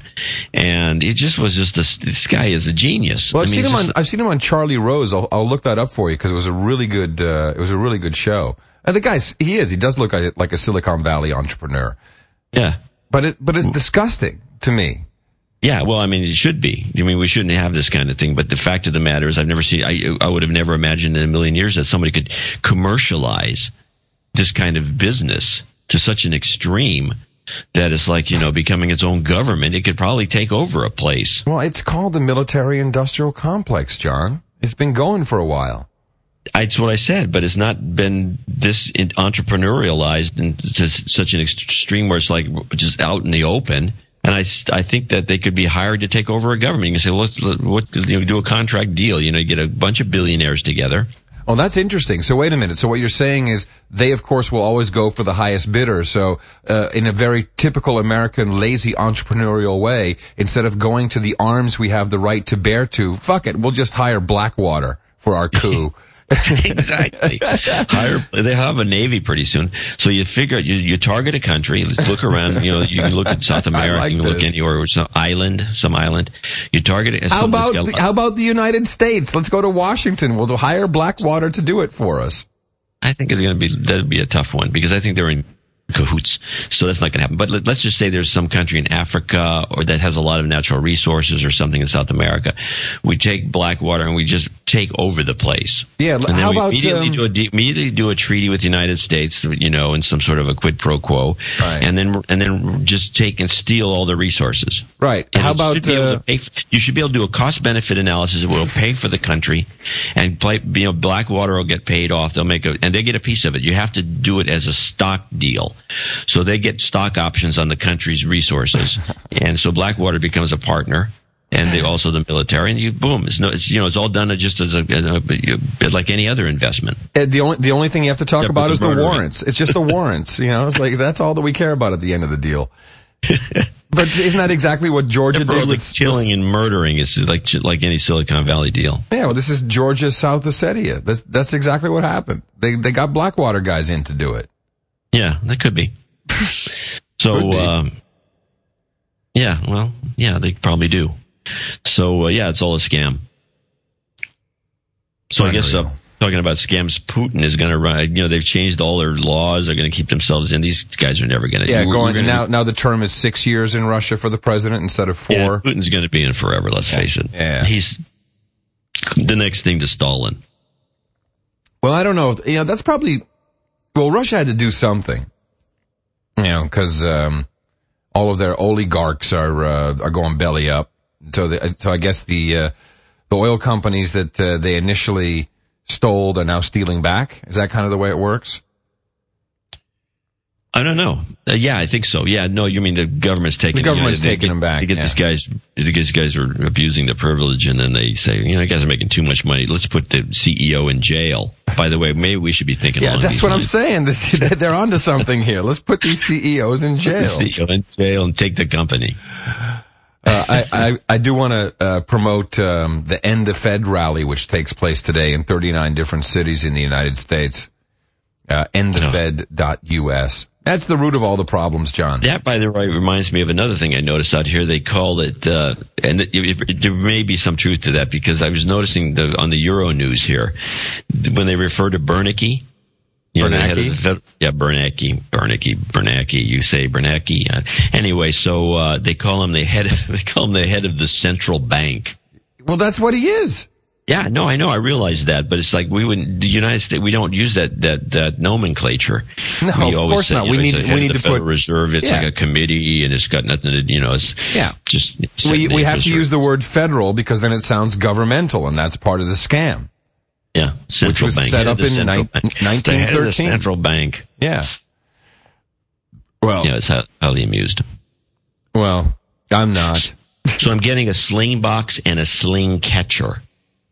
[SPEAKER 2] And it just was just this, this guy is a genius.
[SPEAKER 3] Well, I've
[SPEAKER 2] I mean,
[SPEAKER 3] seen him
[SPEAKER 2] just,
[SPEAKER 3] on, I've seen him on Charlie Rose. I'll, I'll look that up for you because it was a really good, uh, it was a really good show. And the guy's, he is, he does look like, like a Silicon Valley entrepreneur.
[SPEAKER 2] Yeah.
[SPEAKER 3] But it, but it's disgusting to me.
[SPEAKER 2] Yeah, well, I mean, it should be. I mean, we shouldn't have this kind of thing. But the fact of the matter is, I've never seen, I, I would have never imagined in a million years that somebody could commercialize this kind of business to such an extreme that it's like, you know, becoming its own government. It could probably take over a place.
[SPEAKER 3] Well, it's called the military-industrial complex, John. It's been going for a while.
[SPEAKER 2] That's what I said, but it's not been this entrepreneurialized and to such an extreme where it's like just out in the open. And I, I think that they could be hired to take over a government. You can say, let's let, what, you know, do a contract deal. You know, you get a bunch of billionaires together.
[SPEAKER 3] Oh, that's interesting. So wait a minute. So what you're saying is they, of course, will always go for the highest bidder. So uh, in a very typical American lazy entrepreneurial way, instead of going to the arms we have the right to bear to, fuck it, we'll just hire Blackwater for our coup.
[SPEAKER 2] Exactly. Hire, they have a navy pretty soon. So you figure you, you target a country, look around, you know, you can look at South America, like you can this. look anywhere, or some island, some island. You target it.
[SPEAKER 3] How about, the, how about the United States? Let's go to Washington. We'll hire Blackwater to do it for us.
[SPEAKER 2] I think it's going to be, that'd be a tough one because I think they're in cahoots. So that's not going to happen. But let, let's just say there's some country in Africa or that has a lot of natural resources or something in South America. We take Blackwater and we just take over the place.
[SPEAKER 3] Yeah,
[SPEAKER 2] and then
[SPEAKER 3] how
[SPEAKER 2] we
[SPEAKER 3] about
[SPEAKER 2] immediately,
[SPEAKER 3] um,
[SPEAKER 2] do a de- immediately do a treaty with the United States, you know, in some sort of a quid pro quo,
[SPEAKER 3] Right.
[SPEAKER 2] and then and then just take and steal all the resources.
[SPEAKER 3] right?
[SPEAKER 2] And
[SPEAKER 3] How
[SPEAKER 2] it
[SPEAKER 3] about
[SPEAKER 2] should be able
[SPEAKER 3] uh,
[SPEAKER 2] to pay f- you should be able to do a cost benefit analysis of what will pay for the country, and play, you know, Blackwater will get paid off. They'll make a and they get a piece of it. You have to do it as a stock deal, so they get stock options on the country's resources, and so Blackwater becomes a partner. And they also the military, and you boom, it's no, it's you know, it's all done just as a, a, a like any other investment.
[SPEAKER 3] Uh, the only the only thing you have to talk
[SPEAKER 2] Except
[SPEAKER 3] about
[SPEAKER 2] for
[SPEAKER 3] is
[SPEAKER 2] the
[SPEAKER 3] the
[SPEAKER 2] murdering.
[SPEAKER 3] warrants. It's just the warrants. You know, it's like that's all that we care about at the end of the deal. But isn't that exactly what Georgia
[SPEAKER 2] Except for
[SPEAKER 3] did
[SPEAKER 2] the
[SPEAKER 3] with
[SPEAKER 2] killing and murdering is like like any Silicon Valley deal.
[SPEAKER 3] Yeah, well, this is Georgia's South Ossetia. That's that's exactly what happened. They they got Blackwater guys in to do it.
[SPEAKER 2] Yeah, that could be. So,
[SPEAKER 3] Could be.
[SPEAKER 2] Um, yeah, well, yeah, they probably do. So, uh, yeah, it's all a scam. So I guess, uh,
[SPEAKER 3] Unreal.
[SPEAKER 2] talking about scams, Putin is going to run, you know, they've changed all their laws. They're going to keep themselves in. These guys are never going to.
[SPEAKER 3] Yeah,
[SPEAKER 2] we're-
[SPEAKER 3] going
[SPEAKER 2] we're gonna
[SPEAKER 3] now.
[SPEAKER 2] be-
[SPEAKER 3] Now the term is six years in Russia for the president instead of four.
[SPEAKER 2] Yeah, Putin's going to be in forever, let's face it.
[SPEAKER 3] Yeah.
[SPEAKER 2] He's the next thing to Stalin.
[SPEAKER 3] Well, I don't know. If, you know, that's probably. Well, Russia had to do something. You know, because um, all of their oligarchs are uh, are going belly up. So, the, so I guess the uh, the oil companies that uh, they initially stole are now stealing back. Is that kind of the way it works?
[SPEAKER 2] I don't know. Uh, yeah, I think so. Yeah, no, you mean the government's taking
[SPEAKER 3] The government's
[SPEAKER 2] you know, they
[SPEAKER 3] taking
[SPEAKER 2] get-
[SPEAKER 3] them back,
[SPEAKER 2] They get
[SPEAKER 3] yeah.
[SPEAKER 2] these guys. These guys are abusing the privilege, and then they say, you know, you guys are making too much money. Let's put the C E O in jail. By the way, maybe we should be thinking.
[SPEAKER 3] Yeah,
[SPEAKER 2] along
[SPEAKER 3] that's
[SPEAKER 2] these
[SPEAKER 3] what
[SPEAKER 2] lines.
[SPEAKER 3] I'm saying. This, they're onto something here. Let's put these C E Os in jail.
[SPEAKER 2] C E O in jail and take the company.
[SPEAKER 3] Uh, I, I, I do want to uh, promote um, the End the Fed rally, which takes place today in thirty-nine different cities in the United States. Uh, end the fed dot U S. That's the root of all the problems, John.
[SPEAKER 2] That, by the way, reminds me of another thing I noticed out here. They called it, uh, and it, it, it, there may be some truth to that because I was noticing the, on the Euro News here when they refer to Bernanke. You know, the head of the Fed, yeah, Bernanke, Bernanke, Bernanke. You say Bernanke. Uh, anyway, so uh, they call him the head. They call him the head of the central bank.
[SPEAKER 3] Well, that's what he is.
[SPEAKER 2] Yeah, no, I know, I realize that, but it's like we wouldn't. The United States, we don't use that that that nomenclature.
[SPEAKER 3] No,
[SPEAKER 2] we
[SPEAKER 3] of
[SPEAKER 2] always
[SPEAKER 3] course
[SPEAKER 2] say,
[SPEAKER 3] not.
[SPEAKER 2] you
[SPEAKER 3] We
[SPEAKER 2] know,
[SPEAKER 3] need-
[SPEAKER 2] it's the
[SPEAKER 3] we
[SPEAKER 2] head
[SPEAKER 3] need
[SPEAKER 2] of the
[SPEAKER 3] to put-
[SPEAKER 2] Federal Reserve. It's
[SPEAKER 3] Yeah.
[SPEAKER 2] like a committee, and it's got nothing to, you know, it's
[SPEAKER 3] Yeah.
[SPEAKER 2] just.
[SPEAKER 3] We, we have to
[SPEAKER 2] names
[SPEAKER 3] use the
[SPEAKER 2] or-
[SPEAKER 3] word federal because then it sounds governmental, and that's part of the scam.
[SPEAKER 2] Yeah, central
[SPEAKER 3] was
[SPEAKER 2] bank.
[SPEAKER 3] set
[SPEAKER 2] Head of
[SPEAKER 3] up
[SPEAKER 2] the
[SPEAKER 3] in
[SPEAKER 2] central
[SPEAKER 3] nine-
[SPEAKER 2] bank.
[SPEAKER 3] nineteen
[SPEAKER 2] The head of the
[SPEAKER 3] thirteen.
[SPEAKER 2] central bank.
[SPEAKER 3] Yeah. Well,
[SPEAKER 2] Yeah, it's how, highly amused.
[SPEAKER 3] well, I'm not.
[SPEAKER 2] So I'm getting a sling box and a sling catcher.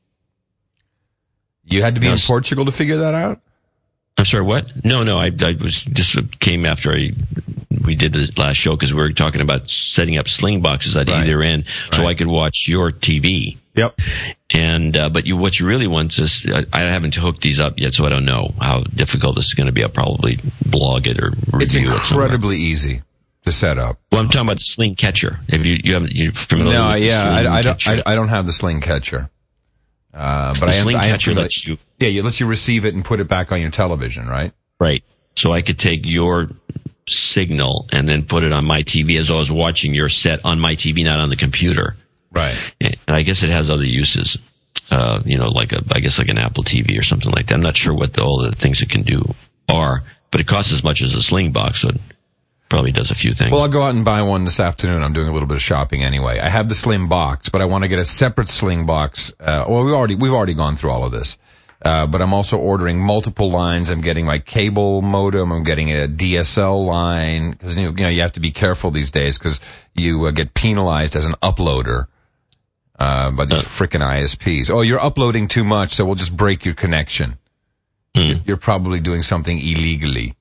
[SPEAKER 3] You had to be
[SPEAKER 2] No,
[SPEAKER 3] in
[SPEAKER 2] s-
[SPEAKER 3] Portugal to figure that out?
[SPEAKER 2] I'm sorry, what? No, no, I, I was just came after I we did the last show because we were talking about setting up sling boxes at
[SPEAKER 3] Right.
[SPEAKER 2] either end so
[SPEAKER 3] Right.
[SPEAKER 2] I could watch your T V.
[SPEAKER 3] Yep.
[SPEAKER 2] And uh, but you, what you really want is I, I haven't hooked these up yet, so I don't know how difficult this is going to be. I'll probably blog it or review
[SPEAKER 3] It's
[SPEAKER 2] it somewhere.
[SPEAKER 3] incredibly easy to set up.
[SPEAKER 2] Well, I'm talking about the sling catcher. If you you haven't you familiar
[SPEAKER 3] No,
[SPEAKER 2] with the
[SPEAKER 3] yeah,
[SPEAKER 2] sling
[SPEAKER 3] I, I don't.
[SPEAKER 2] catcher?
[SPEAKER 3] I, I don't have the sling catcher, uh, but
[SPEAKER 2] The
[SPEAKER 3] I am.
[SPEAKER 2] sling
[SPEAKER 3] I am
[SPEAKER 2] catcher
[SPEAKER 3] familiar-
[SPEAKER 2] lets you
[SPEAKER 3] Yeah, it lets you receive it and put it back on your television, right?
[SPEAKER 2] right. So I could take your signal and then put it on my T V as I was watching your set on my T V, not on the computer.
[SPEAKER 3] Right.
[SPEAKER 2] And I guess it has other uses. Uh, you know, like a, I guess like an Apple T V or something like that. I'm not sure what the, all the things it can do are, but it costs as much as a sling box, so it probably does a few things.
[SPEAKER 3] Well, I'll go out and buy one this afternoon. I'm doing a little bit of shopping anyway. I have the sling box, but I want to get a separate sling box. Uh, well, we already we've already gone through all of this. Uh, but I'm also ordering multiple lines. I'm getting my cable modem. I'm getting a D S L line because you know you have to be careful these days because you uh, get penalized as an uploader uh, by these frickin' I S Ps. Oh, you're uploading too much, so we'll just break your connection.
[SPEAKER 2] Hmm.
[SPEAKER 3] You're probably doing something illegally.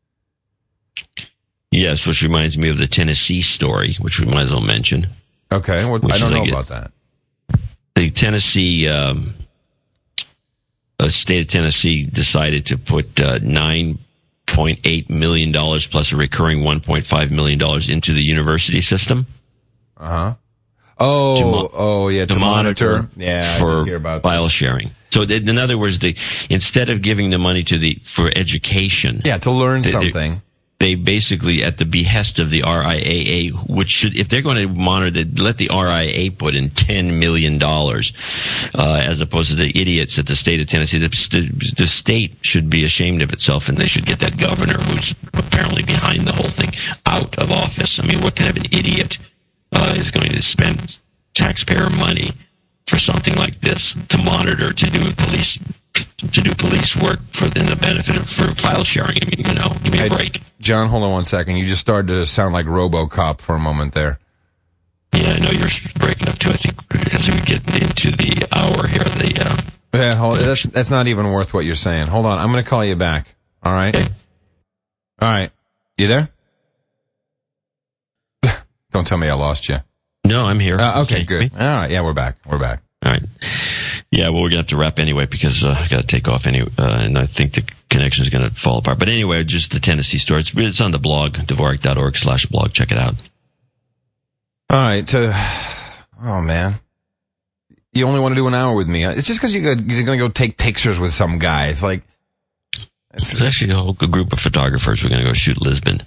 [SPEAKER 2] Yes, which reminds me of the Tennessee story, which we might as well mention.
[SPEAKER 3] Okay, well,
[SPEAKER 2] Which
[SPEAKER 3] I don't
[SPEAKER 2] is
[SPEAKER 3] know
[SPEAKER 2] like
[SPEAKER 3] about
[SPEAKER 2] it's-
[SPEAKER 3] that.
[SPEAKER 2] The Tennessee, um, uh, state of Tennessee decided to put uh, nine point eight million dollars plus a recurring one point five million dollars into the university system.
[SPEAKER 3] Uh huh. Oh,
[SPEAKER 2] To mo-
[SPEAKER 3] oh yeah, to,
[SPEAKER 2] to
[SPEAKER 3] monitor.
[SPEAKER 2] monitor
[SPEAKER 3] Yeah, I
[SPEAKER 2] for
[SPEAKER 3] did hear about
[SPEAKER 2] file
[SPEAKER 3] this.
[SPEAKER 2] sharing. So th- in other words, the, instead of giving the money to the for education,
[SPEAKER 3] Yeah, to learn
[SPEAKER 2] They- they-
[SPEAKER 3] something.
[SPEAKER 2] they basically, at the behest of the R I A A, which should, if they're going to monitor, the, let the R I A A put in ten million dollars, uh, as opposed to the idiots at the state of Tennessee. The, the, the state should be ashamed of itself, and they should get that governor, who's apparently behind the whole thing, out of office. I mean, what kind of an idiot uh, is going to spend taxpayer money for something like this, to monitor, to do police, to do police work for in the benefit of for file sharing? I mean, you know, give me a
[SPEAKER 3] Hey,
[SPEAKER 2] break.
[SPEAKER 3] John, hold on one second. You just started to sound like RoboCop for a moment there.
[SPEAKER 2] Yeah, I know you're breaking up too. I think as we get into the hour here, the uh,
[SPEAKER 3] Yeah, hold, that's that's not even worth what you're saying. Hold on, I'm going to call you back. All right.
[SPEAKER 2] Okay.
[SPEAKER 3] All right. You there? Don't tell me I lost you.
[SPEAKER 2] no, I'm here.
[SPEAKER 3] Uh, okay,
[SPEAKER 2] Okay.
[SPEAKER 3] good. All right. Yeah, we're back. We're back.
[SPEAKER 2] All right. Yeah, well, we're gonna have to wrap anyway because uh, I got to take off anyway, uh, and I think the connection is gonna fall apart. But anyway, just the Tennessee story. It's, it's on the blog, Dvorak dot org slash blog. Check it out.
[SPEAKER 3] All right. So, oh man, you only want to do an hour with me. It's just because you go, you're going to go take pictures with some guy. It's like, it's,
[SPEAKER 2] It's actually a whole group of photographers. We're gonna go shoot Lisbon.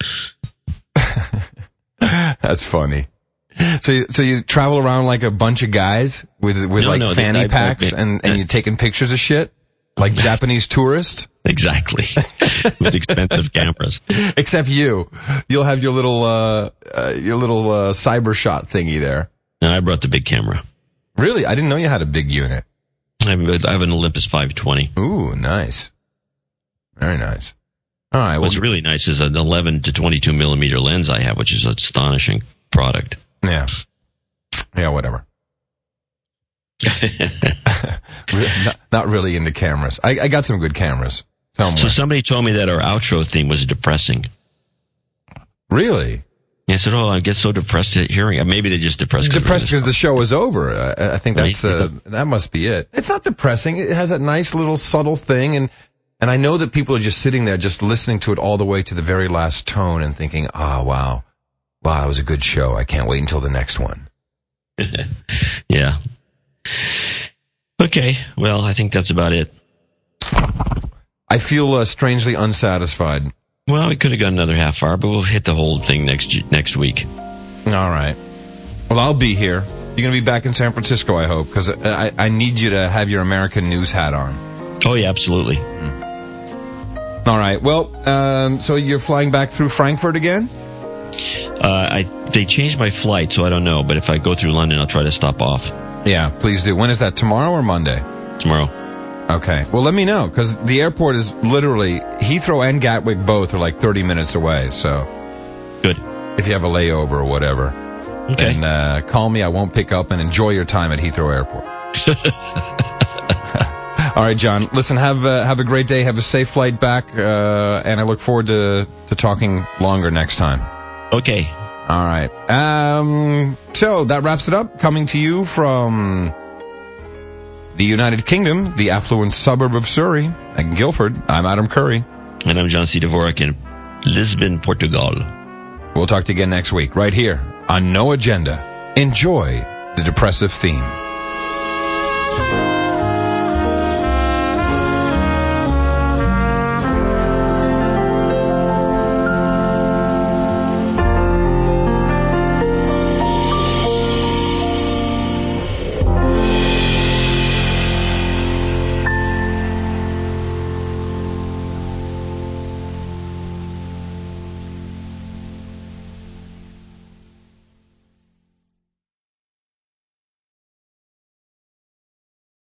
[SPEAKER 3] that's funny. So, you, so you travel around like a bunch of guys with with
[SPEAKER 2] No,
[SPEAKER 3] like
[SPEAKER 2] no,
[SPEAKER 3] fanny
[SPEAKER 2] I- I-
[SPEAKER 3] packs,
[SPEAKER 2] I-
[SPEAKER 3] and and you're taking pictures of shit like Japanese tourists.
[SPEAKER 2] Exactly. With expensive cameras.
[SPEAKER 3] Except you, you'll have your little uh, uh your little uh, cyber shot thingy there.
[SPEAKER 2] And I brought the big camera.
[SPEAKER 3] Really, I didn't know you had a big unit.
[SPEAKER 2] I have, I have an Olympus five twenty.
[SPEAKER 3] Ooh, nice, very nice. All right, well,
[SPEAKER 2] What's really nice is an eleven to twenty-two millimeter lens I have, which is an astonishing product.
[SPEAKER 3] yeah, yeah, whatever. Re- not, not really into cameras. I, I got some good cameras somewhere.
[SPEAKER 2] So somebody told me that our outro theme was depressing.
[SPEAKER 3] Really?
[SPEAKER 2] I said, "Oh, I get so depressed at hearing it." Maybe they just depressed.
[SPEAKER 3] Depressed because the show is over. I, I think that's
[SPEAKER 2] Right.
[SPEAKER 3] uh, that must be it. It's not depressing. It has that nice little subtle thing, and and I know that people are just sitting there, just listening to it all the way to the very last tone, and thinking, "Ah, oh, wow, wow, that was a good show. I can't wait until the next one."
[SPEAKER 2] Yeah. Okay. Well, I think that's about it.
[SPEAKER 3] I feel uh, strangely unsatisfied.
[SPEAKER 2] Well, we could have gone another half hour, but we'll hit the whole thing next next week.
[SPEAKER 3] All right. Well, I'll be here. You're going to be back in San Francisco, I hope, because I, I need you to have your American news hat on.
[SPEAKER 2] Oh yeah, absolutely.
[SPEAKER 3] All right. Well, um, so you're flying back through Frankfurt again?
[SPEAKER 2] Uh, I they changed my flight, so I don't know. But if I go through London, I'll try to stop off
[SPEAKER 3] Yeah, please do. When is that, tomorrow or Monday?
[SPEAKER 2] tomorrow.
[SPEAKER 3] Okay. Well, let me know, because the airport is literally, Heathrow and Gatwick both are like thirty minutes away. So
[SPEAKER 2] Good.
[SPEAKER 3] if you have a layover or whatever,
[SPEAKER 2] Okay.
[SPEAKER 3] then uh, call me. I won't pick up, and enjoy your time at Heathrow Airport. All right, John. Listen, have uh, have a great day. Have a safe flight back, uh, and I look forward to, to talking longer next time.
[SPEAKER 2] Okay.
[SPEAKER 3] All right. Um, so that wraps it up. Coming to you from the United Kingdom, the affluent suburb of Surrey and Guildford, I'm Adam Curry.
[SPEAKER 2] And I'm John C. Dvorak in Lisbon, Portugal.
[SPEAKER 3] We'll talk to you again next week, right here on No Agenda. Enjoy the depressive theme.